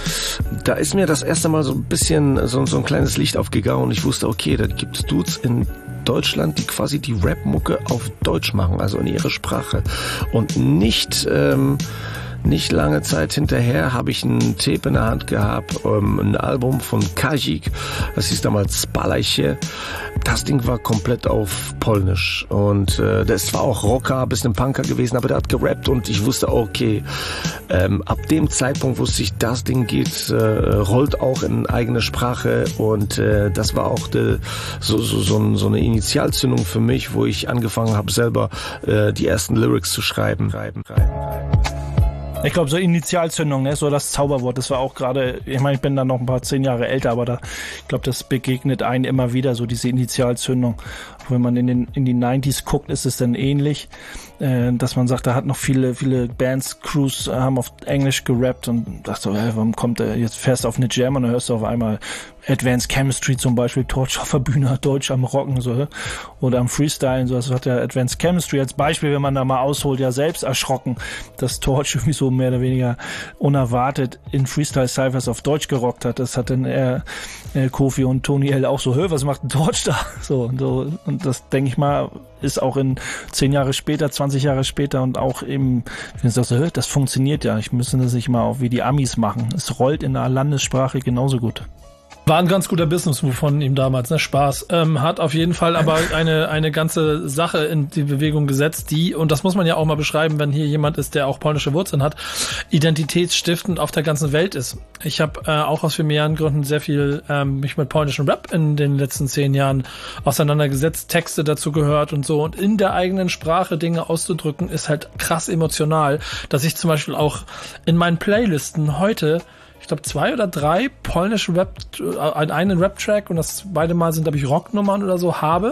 Da ist mir das erste Mal so ein bisschen so, so ein kleines Licht aufgegangen und ich wusste, okay, da gibt es Dudes in Deutschland, die quasi die Rap-Mucke auf Deutsch machen, also in ihre Sprache. Und nicht... Ähm, Nicht lange Zeit hinterher habe ich ein Tape in der Hand gehabt, ähm, ein Album von Kazik, das hieß damals Spalajcie. Das Ding war komplett auf Polnisch und äh, das war auch Rocker, bisschen Punker gewesen, aber der hat gerappt und ich wusste, okay, ähm, ab dem Zeitpunkt wusste ich, das Ding geht, äh, rollt auch in eigene Sprache und äh, das war auch de, so, so, so, so eine Initialzündung für mich, wo ich angefangen habe, selber äh, die ersten Lyrics zu schreiben. schreiben, schreiben, schreiben. Ich glaube, so Initialzündung, ne, so das Zauberwort, das war auch gerade, ich meine, ich bin dann noch ein paar zehn Jahre älter, aber da, ich glaube, das begegnet einen immer wieder, so diese Initialzündung. Auch wenn man in den in die neunziger guckt, ist es dann ähnlich, äh, dass man sagt, da hat noch viele viele Bands, Crews äh, haben auf Englisch gerappt und dachte so, hey, warum kommt der, jetzt fährst du auf eine Jam und dann hörst du auf einmal Advanced Chemistry zum Beispiel, Torch auf der Bühne, Deutsch am Rocken, so, oder am Freestylen, so, das hat ja Advanced Chemistry als Beispiel, wenn man da mal ausholt, ja selbst erschrocken, dass Torch irgendwie so mehr oder weniger unerwartet in Freestyle-Cyphers auf Deutsch gerockt hat. Das hat dann äh, äh, Kofi und Tony L auch so, hör, was macht ein Torch da? So, und, so, und das, denke ich mal, ist auch in zehn Jahre später, zwanzig Jahre später und auch im, wenn ich sage, so, das funktioniert ja, ich müsste das nicht mal auch wie die Amis machen. Es rollt in der Landessprache genauso gut. War ein ganz guter Business-Move von ihm damals, ne? Spaß. Ähm, hat auf jeden Fall aber eine eine ganze Sache in die Bewegung gesetzt, die, und das muss man ja auch mal beschreiben, wenn hier jemand ist, der auch polnische Wurzeln hat, identitätsstiftend auf der ganzen Welt ist. Ich habe äh, auch aus familiären Gründen sehr viel ähm, mich mit polnischem Rap in den letzten zehn Jahren auseinandergesetzt, Texte dazu gehört und so. Und in der eigenen Sprache Dinge auszudrücken, ist halt krass emotional, dass ich zum Beispiel auch in meinen Playlisten heute, ich glaube, zwei oder drei polnische Rap, äh, einen Rap-Track und das beide Mal sind, glaube ich, Rocknummern oder so habe,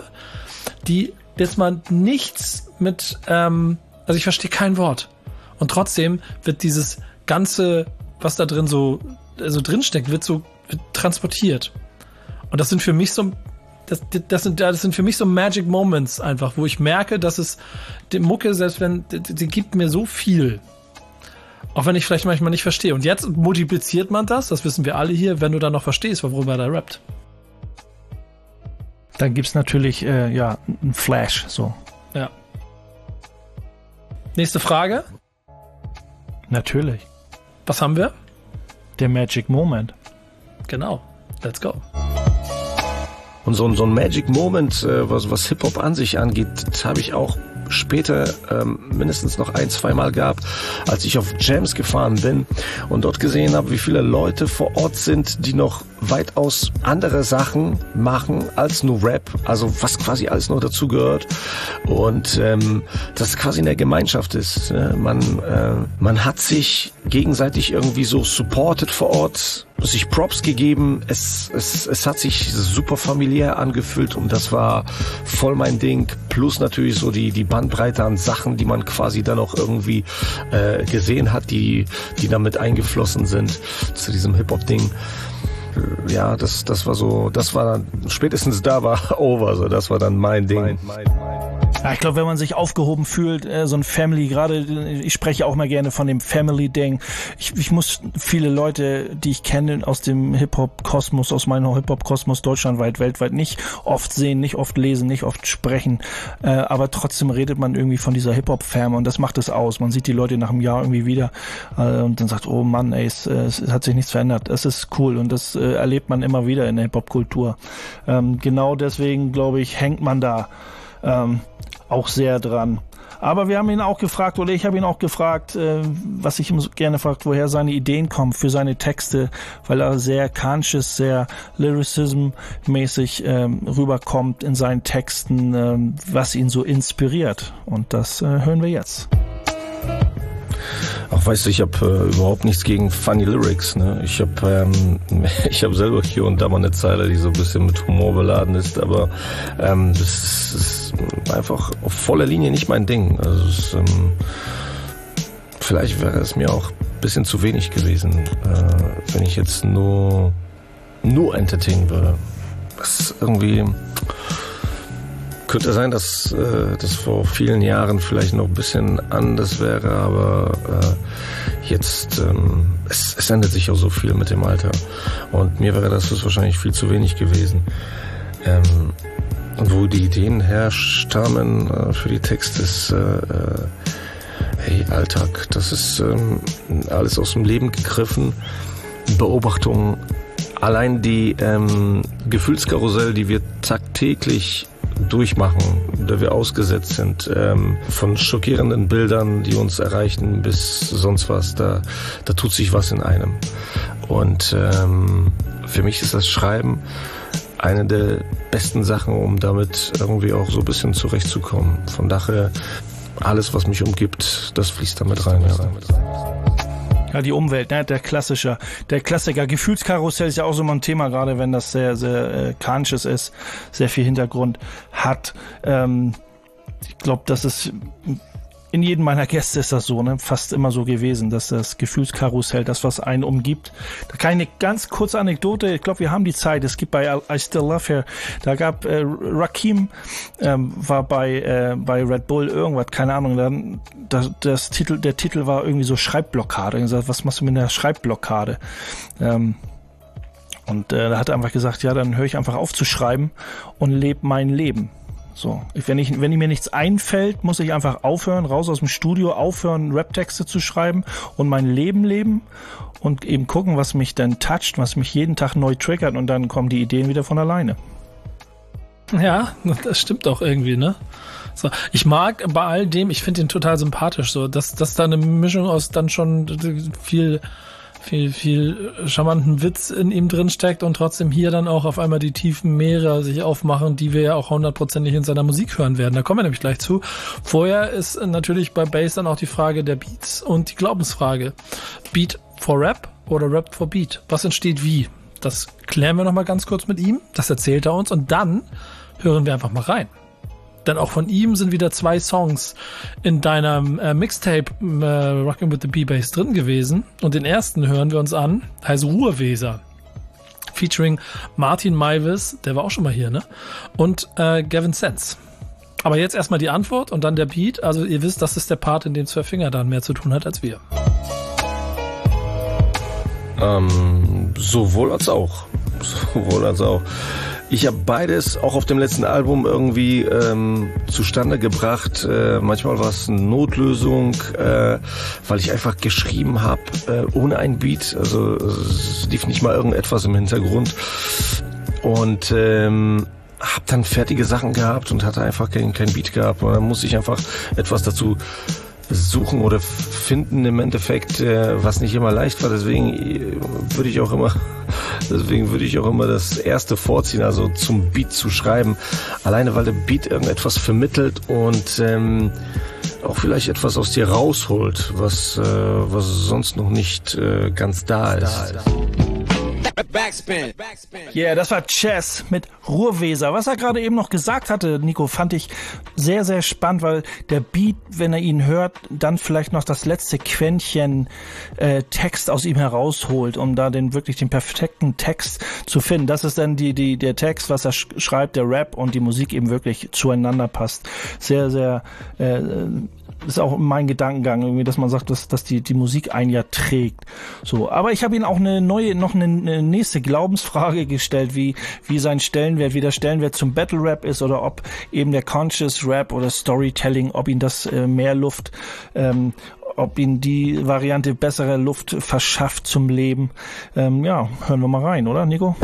die jetzt mal nichts mit, ähm, also ich verstehe kein Wort. Und trotzdem wird dieses ganze, was da drin so, so drinsteckt, wird so wird transportiert. Und das sind für mich so, das, das sind, das sind für mich so Magic Moments einfach, wo ich merke, dass es die Mucke, selbst wenn, die, die gibt mir so viel. Auch wenn ich vielleicht manchmal nicht verstehe. Und jetzt multipliziert man das, das wissen wir alle hier, wenn du dann noch verstehst, worüber er rappt. Dann gibt's natürlich, äh, ja, einen Flash, so. Ja. Nächste Frage. Natürlich. Was haben wir? Der Magic Moment. Genau. Let's go. Und so, so ein Magic Moment, äh, was, was Hip-Hop an sich angeht, habe ich auch später ähm, mindestens noch ein, zwei Mal gehabt, als ich auf Jams gefahren bin und dort gesehen habe, wie viele Leute vor Ort sind, die noch weitaus andere Sachen machen als nur Rap, also was quasi alles noch dazu gehört und ähm, das quasi in der Gemeinschaft ist. Ne? Man, äh, man hat sich gegenseitig irgendwie so supported vor Ort, sich Props gegeben, es, es, es hat sich super familiär angefühlt und das war voll mein Ding, plus natürlich so die, die Bandbreite an Sachen, die man quasi dann auch irgendwie äh, gesehen hat, die, die damit eingeflossen sind zu diesem Hip-Hop-Ding. Ja, das, das war so, das war dann, spätestens da war over, so, das war dann mein Ding. Mein, mein, mein. Ja, ich glaube, wenn man sich aufgehoben fühlt, äh, so ein Family, gerade, ich spreche auch mal gerne von dem Family-Ding. Ich, ich muss viele Leute, die ich kenne aus dem Hip-Hop-Kosmos, aus meinem Hip-Hop-Kosmos deutschlandweit, weltweit nicht oft sehen, nicht oft lesen, nicht oft sprechen. Äh, aber trotzdem redet man irgendwie von dieser Hip-Hop-Fam und das macht es aus. Man sieht die Leute nach einem Jahr irgendwie wieder äh, und dann sagt, oh Mann, ey, es, es hat sich nichts verändert. Es ist cool und das äh, erlebt man immer wieder in der Hip-Hop-Kultur. Ähm, genau deswegen, glaube ich, hängt man da ähm, auch sehr dran. Aber wir haben ihn auch gefragt, oder ich habe ihn auch gefragt, äh, was ich ihm so gerne fragt, woher seine Ideen kommen für seine Texte, weil er sehr conscious, sehr lyricism-mäßig ähm, rüberkommt in seinen Texten, ähm, was ihn so inspiriert. Und das äh, hören wir jetzt. Ach, weißt du, ich habe äh, überhaupt nichts gegen funny Lyrics. Ne? Ich habe ähm, ich habe selber hier und da mal eine Zeile, die so ein bisschen mit Humor beladen ist, aber ähm, das ist einfach auf voller Linie nicht mein Ding. Also es, ähm, vielleicht wäre es mir auch ein bisschen zu wenig gewesen, äh, wenn ich jetzt nur nur entertainen würde. Das ist irgendwie... Könnte sein, dass äh, das vor vielen Jahren vielleicht noch ein bisschen anders wäre, aber äh, jetzt, ähm, es, es ändert sich auch so viel mit dem Alter. Und mir wäre das wahrscheinlich viel zu wenig gewesen. Ähm, wo die Ideen herstammen äh, für die Texte ist, äh, äh, hey, Alltag, das ist ähm, alles aus dem Leben gegriffen. Beobachtungen, allein die ähm, Gefühlskarussell, die wir tagtäglich durchmachen, da wir ausgesetzt sind, ähm, von schockierenden Bildern, die uns erreichen, bis sonst was, da, da tut sich was in einem. Und ähm, für mich ist das Schreiben eine der besten Sachen, um damit irgendwie auch so ein bisschen zurechtzukommen. Von daher, alles, was mich umgibt, das fließt damit rein. Ja. Ja, die Umwelt, ne? der Klassischer, der Klassiker. Gefühlskarussell ist ja auch so mal ein Thema, gerade wenn das sehr, sehr äh, conscious ist, sehr viel Hintergrund hat. Ähm, ich glaube, das ist in jedem meiner Gäste ist das so, ne? Fast immer so gewesen, dass das Gefühlskarussell, das, was einen umgibt. Da kann ich eine ganz kurze Anekdote, ich glaube, wir haben die Zeit, es gibt bei I Still Love Her, da gab äh, Rakim, ähm, war bei äh, bei Red Bull irgendwas, keine Ahnung, dann das, das Titel, der Titel war irgendwie so Schreibblockade. Ich gesagt, was machst du mit einer Schreibblockade? Ähm, und äh, da hat er einfach gesagt, ja, dann höre ich einfach auf zu schreiben und lebe mein Leben. So, wenn ich, wenn mir nichts einfällt, muss ich einfach aufhören, raus aus dem Studio, aufhören, Rap-Texte zu schreiben und mein Leben leben und eben gucken, was mich dann toucht, was mich jeden Tag neu triggert und dann kommen die Ideen wieder von alleine. Ja, das stimmt auch irgendwie, ne? So, ich mag bei all dem, ich finde ihn total sympathisch, so, dass, dass da eine Mischung aus dann schon viel, viel, viel charmanten Witz in ihm drin steckt und trotzdem hier dann auch auf einmal die tiefen Meere sich aufmachen, die wir ja auch hundertprozentig in seiner Musik hören werden. Da kommen wir nämlich gleich zu. Vorher ist natürlich bei Bass dann auch die Frage der Beats und die Glaubensfrage. Beat for Rap oder Rap for Beat? Was entsteht wie? Das klären wir nochmal ganz kurz mit ihm. Das erzählt er uns und dann hören wir einfach mal rein. Denn auch von ihm sind wieder zwei Songs in deinem äh, Mixtape äh, Rockin' with the B-Bass drin gewesen. Und den ersten hören wir uns an, heißt Ruhrweser. Featuring Martin Maivis, der war auch schon mal hier, ne? Und äh, Gavin Sense. Aber jetzt erstmal die Antwort und dann der Beat. Also ihr wisst, das ist der Part, in dem Zwei Finger dann mehr zu tun hat als wir. Ähm, sowohl als auch. Sowohl als auch. Ich habe beides auch auf dem letzten Album irgendwie ähm, zustande gebracht. Äh, manchmal war es eine Notlösung, äh, weil ich einfach geschrieben habe äh, ohne ein Beat. Also es lief nicht mal irgendetwas im Hintergrund. Und ähm, habe dann fertige Sachen gehabt und hatte einfach kein, kein Beat gehabt. Und dann musste ich einfach etwas dazu suchen oder finden im Endeffekt, äh, was nicht immer leicht war. Deswegen äh, würde ich auch immer, deswegen würde ich auch immer das erste vorziehen, also zum Beat zu schreiben. Alleine, weil der Beat irgendetwas vermittelt und ähm, auch vielleicht etwas aus dir rausholt, was, äh, was sonst noch nicht äh, ganz da ist. Backspin. Ja, yeah, das war Chess mit Ruhrweser. Was er gerade eben noch gesagt hatte, Nico, fand ich sehr, sehr spannend, weil der Beat, wenn er ihn hört, dann vielleicht noch das letzte Quäntchen äh, Text aus ihm herausholt, um da den wirklich den perfekten Text zu finden. Das ist dann die, die, der Text, was er sch- schreibt, der Rap und die Musik eben wirklich zueinander passt. Sehr, sehr äh, ist auch mein Gedankengang, irgendwie, dass man sagt, dass, dass die, die Musik ein Jahr trägt. So, aber ich habe ihn auch eine neue, noch eine, eine nächste Glaubensfrage gestellt, wie, wie sein Stellenwert, wie der Stellenwert zum Battle Rap ist oder ob eben der Conscious Rap oder Storytelling, ob ihn das äh, mehr Luft, ähm, ob ihn die Variante bessere Luft verschafft zum Leben. Ähm, ja, hören wir mal rein, oder, Nico?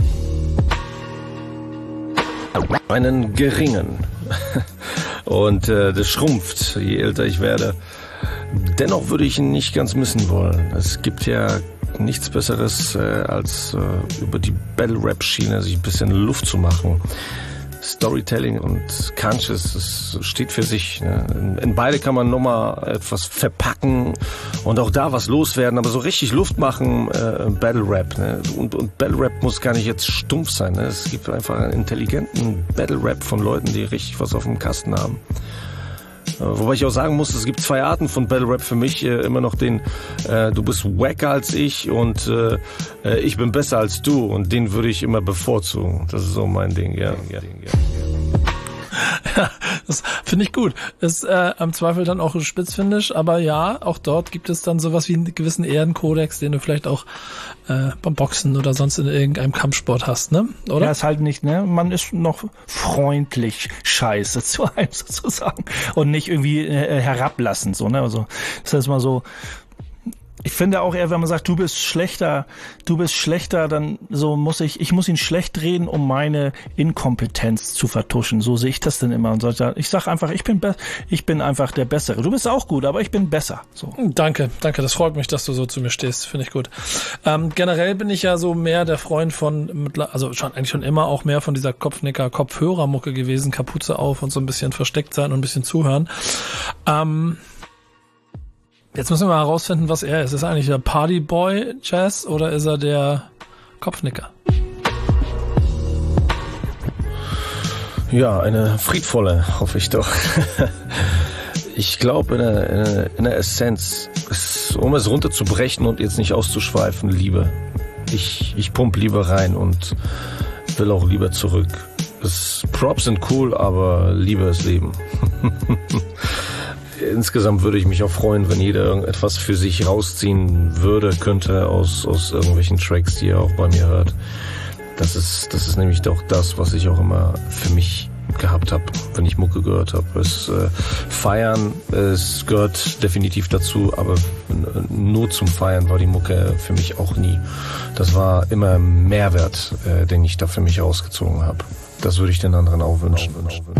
Einen geringen. Und äh, das schrumpft, je älter ich werde. Dennoch würde ich ihn nicht ganz missen wollen. Es gibt ja nichts Besseres, äh, als äh, über die Battle-Rap-Schiene sich ein bisschen Luft zu machen. Storytelling und Conscious, das steht für sich. Ne? In, in beide kann man nochmal etwas verpacken und auch da was loswerden, aber so richtig Luft machen, äh, Battle Rap. Ne? Und, und Battle Rap muss gar nicht jetzt stumpf sein. Ne? Es gibt einfach einen intelligenten Battle Rap von Leuten, die richtig was auf dem Kasten haben. Wobei ich auch sagen muss, es gibt zwei Arten von Battle Rap für mich. Äh, immer noch den, äh, du bist wacker als ich und äh, ich bin besser als du. Und den würde ich immer bevorzugen. Das ist so mein Ding, ja. ja, ja. Ja, das finde ich gut. Ist äh, am Zweifel dann auch ein Spitzfindisch, aber ja, auch dort gibt es dann sowas wie einen gewissen Ehrenkodex, den du vielleicht auch äh, beim Boxen oder sonst in irgendeinem Kampfsport hast, ne? Oder? Ja, ist halt nicht, ne? Man ist noch freundlich scheiße zu einem sozusagen und nicht irgendwie äh, herablassend, so, ne? Also, das heißt mal so, ich finde auch eher, wenn man sagt, du bist schlechter, du bist schlechter, dann so muss ich, ich muss ihn schlecht reden, um meine Inkompetenz zu vertuschen. So sehe ich das denn immer. Und so, ich sage einfach, ich bin be- ich bin einfach der Bessere. Du bist auch gut, aber ich bin besser. So. Danke, danke. Das freut mich, dass du so zu mir stehst. Finde ich gut. Ähm, generell bin ich ja so mehr der Freund von, also schon eigentlich schon immer auch mehr von dieser Kopfnicker, Kopfhörermucke gewesen, Kapuze auf und so ein bisschen versteckt sein und ein bisschen zuhören. Ähm, Jetzt müssen wir mal herausfinden, was er ist. Ist er eigentlich der Partyboy Jazz oder ist er der Kopfnicker? Ja, eine friedvolle, hoffe ich doch. Ich glaube, in der, in, der, in der Essenz, ist, um es runterzubrechen und jetzt nicht auszuschweifen, Liebe. Ich, ich pump Liebe rein und will auch lieber zurück. Das, Props sind cool, aber Liebe ist Leben. Insgesamt würde ich mich auch freuen, wenn jeder irgendetwas für sich rausziehen würde, könnte aus, aus irgendwelchen Tracks, die er auch bei mir hört. Das ist, das ist nämlich doch das, was ich auch immer für mich gehabt habe, wenn ich Mucke gehört habe. Es äh, Feiern, es gehört definitiv dazu, aber nur zum Feiern war die Mucke für mich auch nie. Das war immer Mehrwert, äh, den ich da für mich rausgezogen habe. Das würde ich den anderen auch wünschen. Auch wünschen.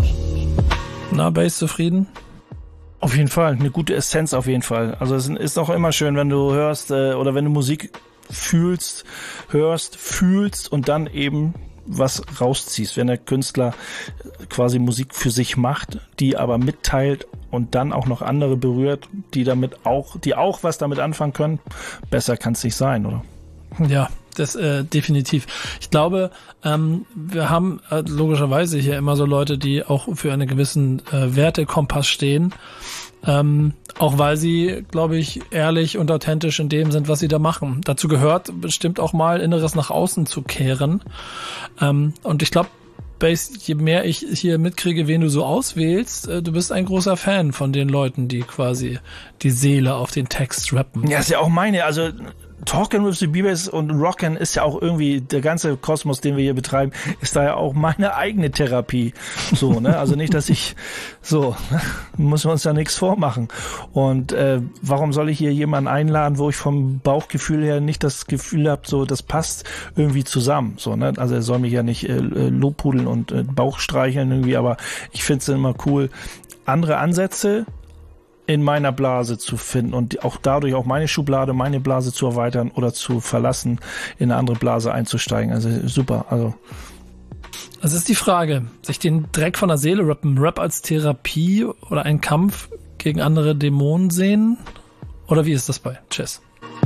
Na, Bass zufrieden? Auf jeden Fall, eine gute Essenz auf jeden Fall. Also es ist auch immer schön, wenn du hörst äh, oder wenn du Musik fühlst, hörst, fühlst und dann eben was rausziehst. Wenn der Künstler quasi Musik für sich macht, die aber mitteilt und dann auch noch andere berührt, die damit auch, die auch was damit anfangen können, besser kann es nicht sein, oder? Ja, das äh, definitiv. Ich glaube, ähm, wir haben äh, logischerweise hier immer so Leute, die auch für einen gewissen äh, Wertekompass stehen, ähm, auch weil sie, glaube ich, ehrlich und authentisch in dem sind, was sie da machen. Dazu gehört bestimmt auch mal Inneres nach außen zu kehren. Ähm, und ich glaube, Bass, je mehr ich hier mitkriege, wen du so auswählst, äh, du bist ein großer Fan von den Leuten, die quasi die Seele auf den Text rappen. Ja, ist ja auch meine, also Talking with the B-Bass und Rockin' ist ja auch irgendwie, der ganze Kosmos, den wir hier betreiben, ist da ja auch meine eigene Therapie. So, ne? Also nicht, dass ich, so, müssen wir uns da nichts vormachen. Und äh, warum soll ich hier jemanden einladen, wo ich vom Bauchgefühl her nicht das Gefühl habe, so, das passt irgendwie zusammen. So, ne? Also er soll mich ja nicht äh, lobpudeln und äh, Bauch streicheln irgendwie, aber ich finde es immer cool, andere Ansätze in meiner Blase zu finden und auch dadurch auch meine Schublade, meine Blase zu erweitern oder zu verlassen, in eine andere Blase einzusteigen. Also super, also. Das ist die Frage, sich den Dreck von der Seele rappen, Rap als Therapie oder ein Kampf gegen andere Dämonen sehen? Oder wie ist das bei Chess?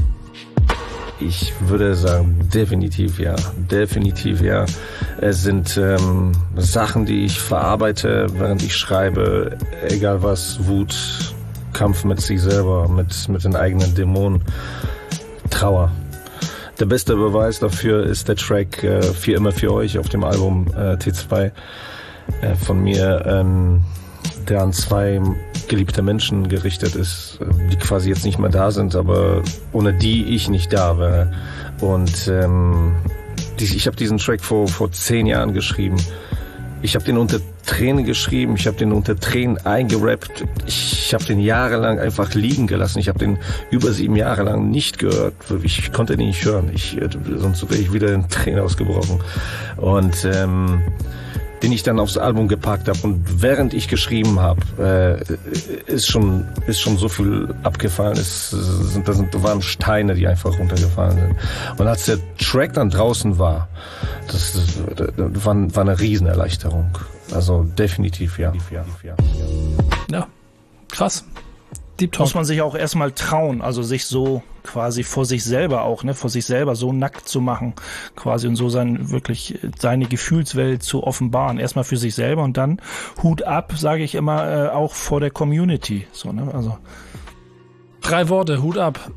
Ich würde sagen, definitiv ja. Definitiv ja. Es sind ähm, Sachen, die ich verarbeite, während ich schreibe, egal was, Wut, Kampf mit sich selber, mit, mit den eigenen Dämonen, Trauer. Der beste Beweis dafür ist der Track äh, Für immer für euch auf dem Album äh, T zwei äh, von mir, ähm, der an zwei geliebte Menschen gerichtet ist, die quasi jetzt nicht mehr da sind, aber ohne die ich nicht da wäre. Und ähm, die, ich habe diesen Track vor, vor zehn Jahren geschrieben. Ich habe den unter Tränen geschrieben, ich habe den unter Tränen eingerappt. Ich habe den jahrelang einfach liegen gelassen. Ich habe den über sieben Jahre lang nicht gehört. Ich konnte den nicht hören. Ich, sonst wäre ich wieder in Tränen ausgebrochen. Und ähm, den ich dann aufs Album gepackt habe. Und während ich geschrieben habe, äh, ist schon ist schon so viel abgefallen. Es sind, das sind, waren Steine, die einfach runtergefallen sind. Und als der Track dann draußen war, das, das war, war eine Riesenerleichterung. Also definitiv ja. Ja, krass. Deep Talk. Muss man sich auch erstmal trauen, also sich so quasi vor sich selber auch, ne, vor sich selber so nackt zu machen, quasi und so sein, wirklich seine Gefühlswelt zu offenbaren. Erstmal für sich selber und dann Hut ab, sage ich immer, äh, auch vor der Community. So, ne, also. Drei Worte, Hut ab.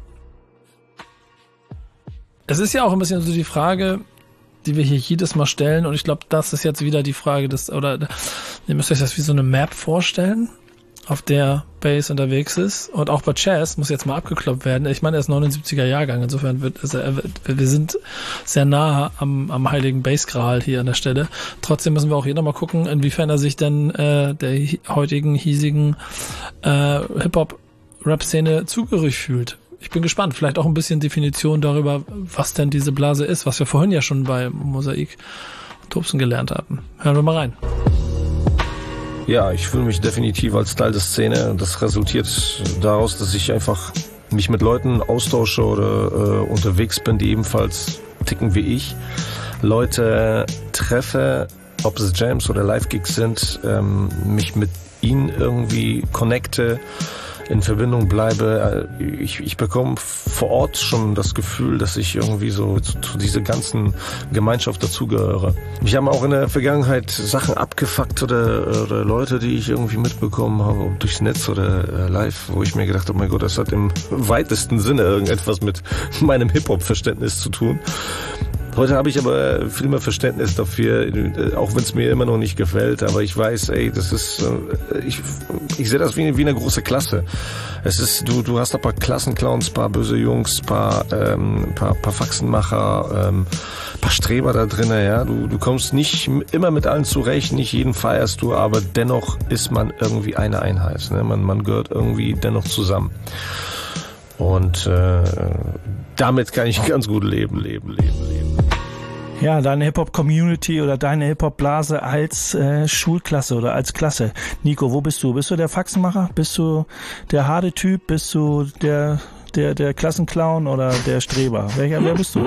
Es ist ja auch ein bisschen so die Frage, die wir hier jedes Mal stellen und ich glaube, das ist jetzt wieder die Frage des, oder ihr müsst euch das wie so eine Map vorstellen, auf der Bass unterwegs ist und auch bei Chaz muss jetzt mal abgekloppt werden. Ich meine, er ist neunundsiebziger Jahrgang, insofern wird, also er wird wir sind sehr nah am, am heiligen Bassgral hier an der Stelle. Trotzdem müssen wir auch hier nochmal gucken, inwiefern er sich denn äh, der heutigen, hiesigen äh, Hip-Hop-Rap-Szene zugehörig fühlt. Ich bin gespannt, vielleicht auch ein bisschen Definition darüber, was denn diese Blase ist, was wir vorhin ja schon bei Mosaik und Tobsen gelernt haben. Hören wir mal rein. Ja, ich fühle mich definitiv als Teil der Szene und das resultiert daraus, dass ich einfach mich mit Leuten austausche oder äh, unterwegs bin, die ebenfalls ticken wie ich. Leute treffe, ob es Jams oder Live-Gigs sind, ähm, mich mit ihnen irgendwie connecte, in Verbindung bleibe. Ich, ich bekomme vor Ort schon das Gefühl, dass ich irgendwie so zu, zu dieser ganzen Gemeinschaft dazugehöre. Mich haben auch in der Vergangenheit Sachen abgefuckt oder, oder Leute, die ich irgendwie mitbekommen habe, ob durchs Netz oder live, wo ich mir gedacht habe, mein Gott, das hat im weitesten Sinne irgendetwas mit meinem Hip-Hop-Verständnis zu tun. Heute habe ich aber viel mehr Verständnis dafür, auch wenn es mir immer noch nicht gefällt, aber ich weiß, ey, das ist, ich, ich sehe das wie, wie eine große Klasse. Es ist, du, du hast ein paar Klassenclowns, paar böse Jungs, paar, ähm, paar, paar Faxenmacher, ähm, paar Streber da drinnen, ja. Du, du kommst nicht immer mit allen zurecht, nicht jeden feierst du, aber dennoch ist man irgendwie eine Einheit, ne? Man, man gehört irgendwie dennoch zusammen. Und äh, damit kann ich ganz gut leben, leben, leben, leben. Ja, deine Hip-Hop-Community oder deine Hip-Hop-Blase als äh, Schulklasse oder als Klasse. Nico, wo bist du? Bist du der Faxenmacher? Bist du der harte Typ? Bist du der der der Klassenclown oder der Streber? Welcher, wer bist du?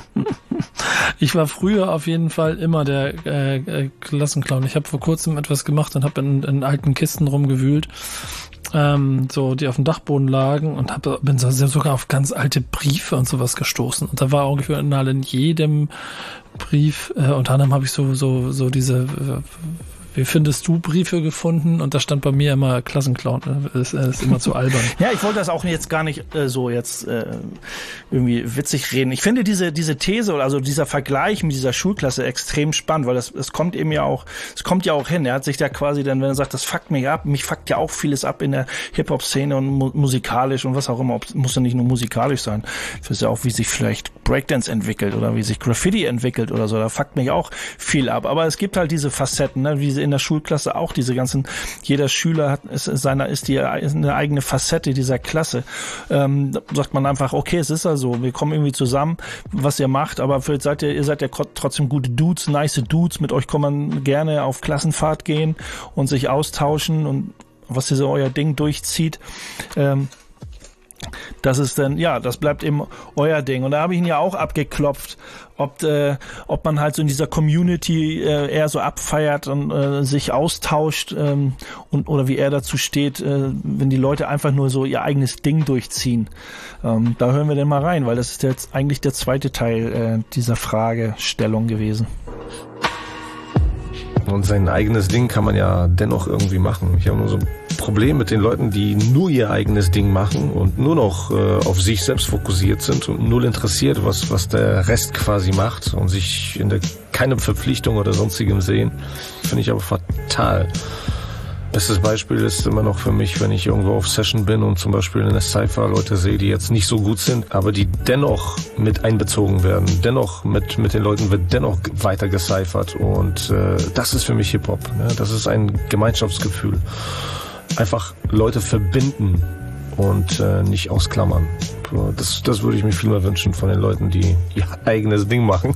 Ich war früher auf jeden Fall immer der äh, äh, Klassenclown. Ich habe vor kurzem etwas gemacht und habe in, in alten Kisten rumgewühlt, ähm, so die auf dem Dachboden lagen und hab, bin so, sogar auf ganz alte Briefe und sowas gestoßen. Und da war ungefähr in jedem Brief, äh, unter anderem habe ich so so so diese äh, wie findest du Briefe gefunden und da stand bei mir immer Klassenclown. Das ist immer zu albern. Ja, ich wollte das auch jetzt gar nicht äh, so jetzt äh, irgendwie witzig reden. Ich finde diese diese These oder also dieser Vergleich mit dieser Schulklasse extrem spannend, weil das es kommt eben ja auch, es kommt ja auch hin. Er hat sich da quasi dann, wenn er sagt, das fuckt mich ab, mich fuckt ja auch vieles ab in der Hip-Hop-Szene und mu- musikalisch und was auch immer. Muss ja nicht nur musikalisch sein. Ich weiß ja auch, wie sich vielleicht Breakdance entwickelt oder wie sich Graffiti entwickelt oder so. Da fuckt mich auch viel ab. Aber es gibt halt diese Facetten, ne, wie in der Schulklasse auch diese ganzen, jeder Schüler hat ist seiner ist die ist eine eigene Facette dieser Klasse. Ähm, da sagt man einfach, okay, es ist also, wir kommen irgendwie zusammen, was ihr macht, aber vielleicht seid ihr, ihr seid ja trotzdem gute Dudes, nice Dudes, mit euch kann man gerne auf Klassenfahrt gehen und sich austauschen und was ihr so euer Ding durchzieht. Ähm, Das ist dann, ja, das bleibt eben euer Ding. Und da habe ich ihn ja auch abgeklopft, ob äh, ob man halt so in dieser Community äh, eher so abfeiert und äh, sich austauscht ähm, und oder wie er dazu steht, äh, wenn die Leute einfach nur so ihr eigenes Ding durchziehen. Ähm, da hören wir denn mal rein, weil das ist jetzt eigentlich der zweite Teil äh, dieser Fragestellung gewesen. Und sein eigenes Ding kann man ja dennoch irgendwie machen. Ich habe nur so ein Problem mit den Leuten, die nur ihr eigenes Ding machen und nur noch äh, auf sich selbst fokussiert sind und null interessiert, was was der Rest quasi macht und sich in der keine Verpflichtung oder sonstigem sehen. Finde ich aber fatal. Bestes Beispiel ist immer noch für mich, wenn ich irgendwo auf Session bin und zum Beispiel in der Cypher Leute sehe, die jetzt nicht so gut sind, aber die dennoch mit einbezogen werden. Dennoch mit mit den Leuten wird dennoch weiter gecyphert und äh, das ist für mich Hip-Hop. Ne? Das ist ein Gemeinschaftsgefühl. Einfach Leute verbinden und äh, nicht ausklammern. Das, das würde ich mir viel mehr wünschen von den Leuten, die ihr eigenes Ding machen.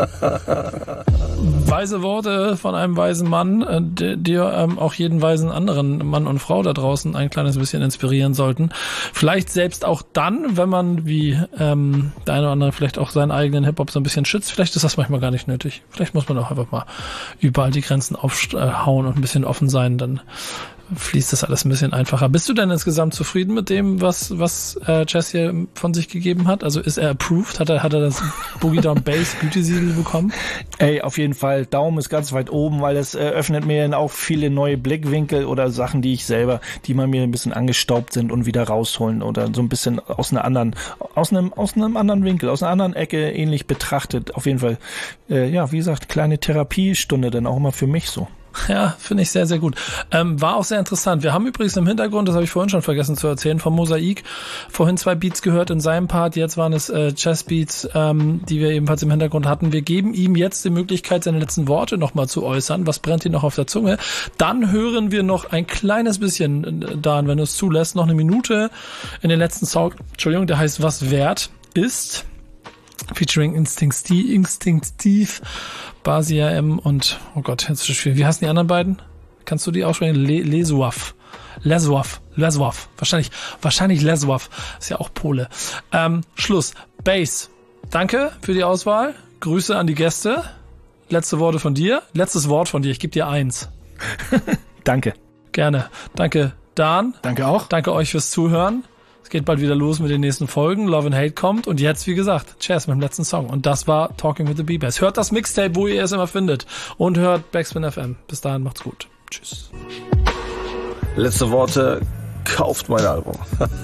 Weise Worte von einem weisen Mann, äh, die, die ähm, auch jeden weisen anderen Mann und Frau da draußen ein kleines bisschen inspirieren sollten. Vielleicht selbst auch dann, wenn man wie ähm, der eine oder andere vielleicht auch seinen eigenen Hip-Hop so ein bisschen schützt. Vielleicht ist das manchmal gar nicht nötig. Vielleicht muss man auch einfach mal überall die Grenzen aufhauen und ein bisschen offen sein, dann fließt das alles ein bisschen einfacher. Bist du denn insgesamt zufrieden mit dem, was was äh, Chess hier von sich gegeben hat? Also ist er approved? Hat er hat er das Boogie Down Bass Gütesiegel bekommen? Ey, auf jeden Fall. Daumen ist ganz weit oben, weil es eröffnet mir dann auch viele neue Blickwinkel oder Sachen, die ich selber, die mal mir ein bisschen angestaubt sind und wieder rausholen oder so ein bisschen aus einer anderen, aus einem aus einem anderen Winkel, aus einer anderen Ecke ähnlich betrachtet. Auf jeden Fall, äh, ja, wie gesagt, kleine Therapiestunde dann auch mal für mich so. Ja, finde ich sehr, sehr gut. Ähm, war auch sehr interessant. Wir haben übrigens im Hintergrund, das habe ich vorhin schon vergessen zu erzählen, vom Mosaik vorhin zwei Beats gehört in seinem Part. Jetzt waren es äh, Chess-Beats, ähm, die wir ebenfalls im Hintergrund hatten. Wir geben ihm jetzt die Möglichkeit, seine letzten Worte nochmal zu äußern. Was brennt ihm noch auf der Zunge? Dann hören wir noch ein kleines bisschen, äh, Dan, wenn du es zulässt, noch eine Minute in den letzten Song, Entschuldigung, der heißt Was wert ist, featuring Instinct Steve, Instinct Steve, Basia M und, oh Gott, jetzt ist es schwierig. Wie heißen die anderen beiden? Kannst du die aussprechen? Le Leswav. Leswav. Leswav. Wahrscheinlich, wahrscheinlich Leswav. Ist ja auch Pole. Ähm, Schluss. Bass. Danke für die Auswahl. Grüße an die Gäste. Letzte Worte von dir. Letztes Wort von dir. Ich gebe dir eins. Danke. Gerne. Danke, Dan. Danke auch. Danke euch fürs Zuhören. Es geht bald wieder los mit den nächsten Folgen. Love and Hate kommt. Und jetzt, wie gesagt, Chess mit dem letzten Song. Und das war Talking with the B-Bass. Hört das Mixtape, wo ihr es immer findet. Und hört Backspin F M. Bis dahin, macht's gut. Tschüss. Letzte Worte. Kauft mein Album.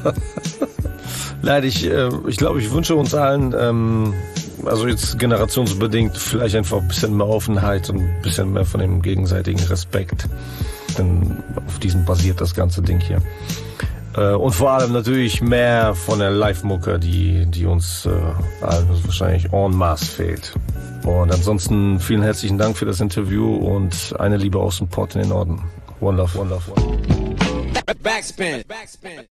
Nein, ich, äh, ich glaube, ich wünsche uns allen, ähm, also jetzt generationsbedingt, vielleicht einfach ein bisschen mehr Offenheit und ein bisschen mehr von dem gegenseitigen Respekt. Denn auf diesem basiert das ganze Ding hier. Und vor allem natürlich mehr von der Live-Mucke, die, die uns äh, allen wahrscheinlich en masse fehlt. Und ansonsten vielen herzlichen Dank für das Interview und eine Liebe aus dem Port in den Norden. One love, one love, one love. Backspin. Backspin.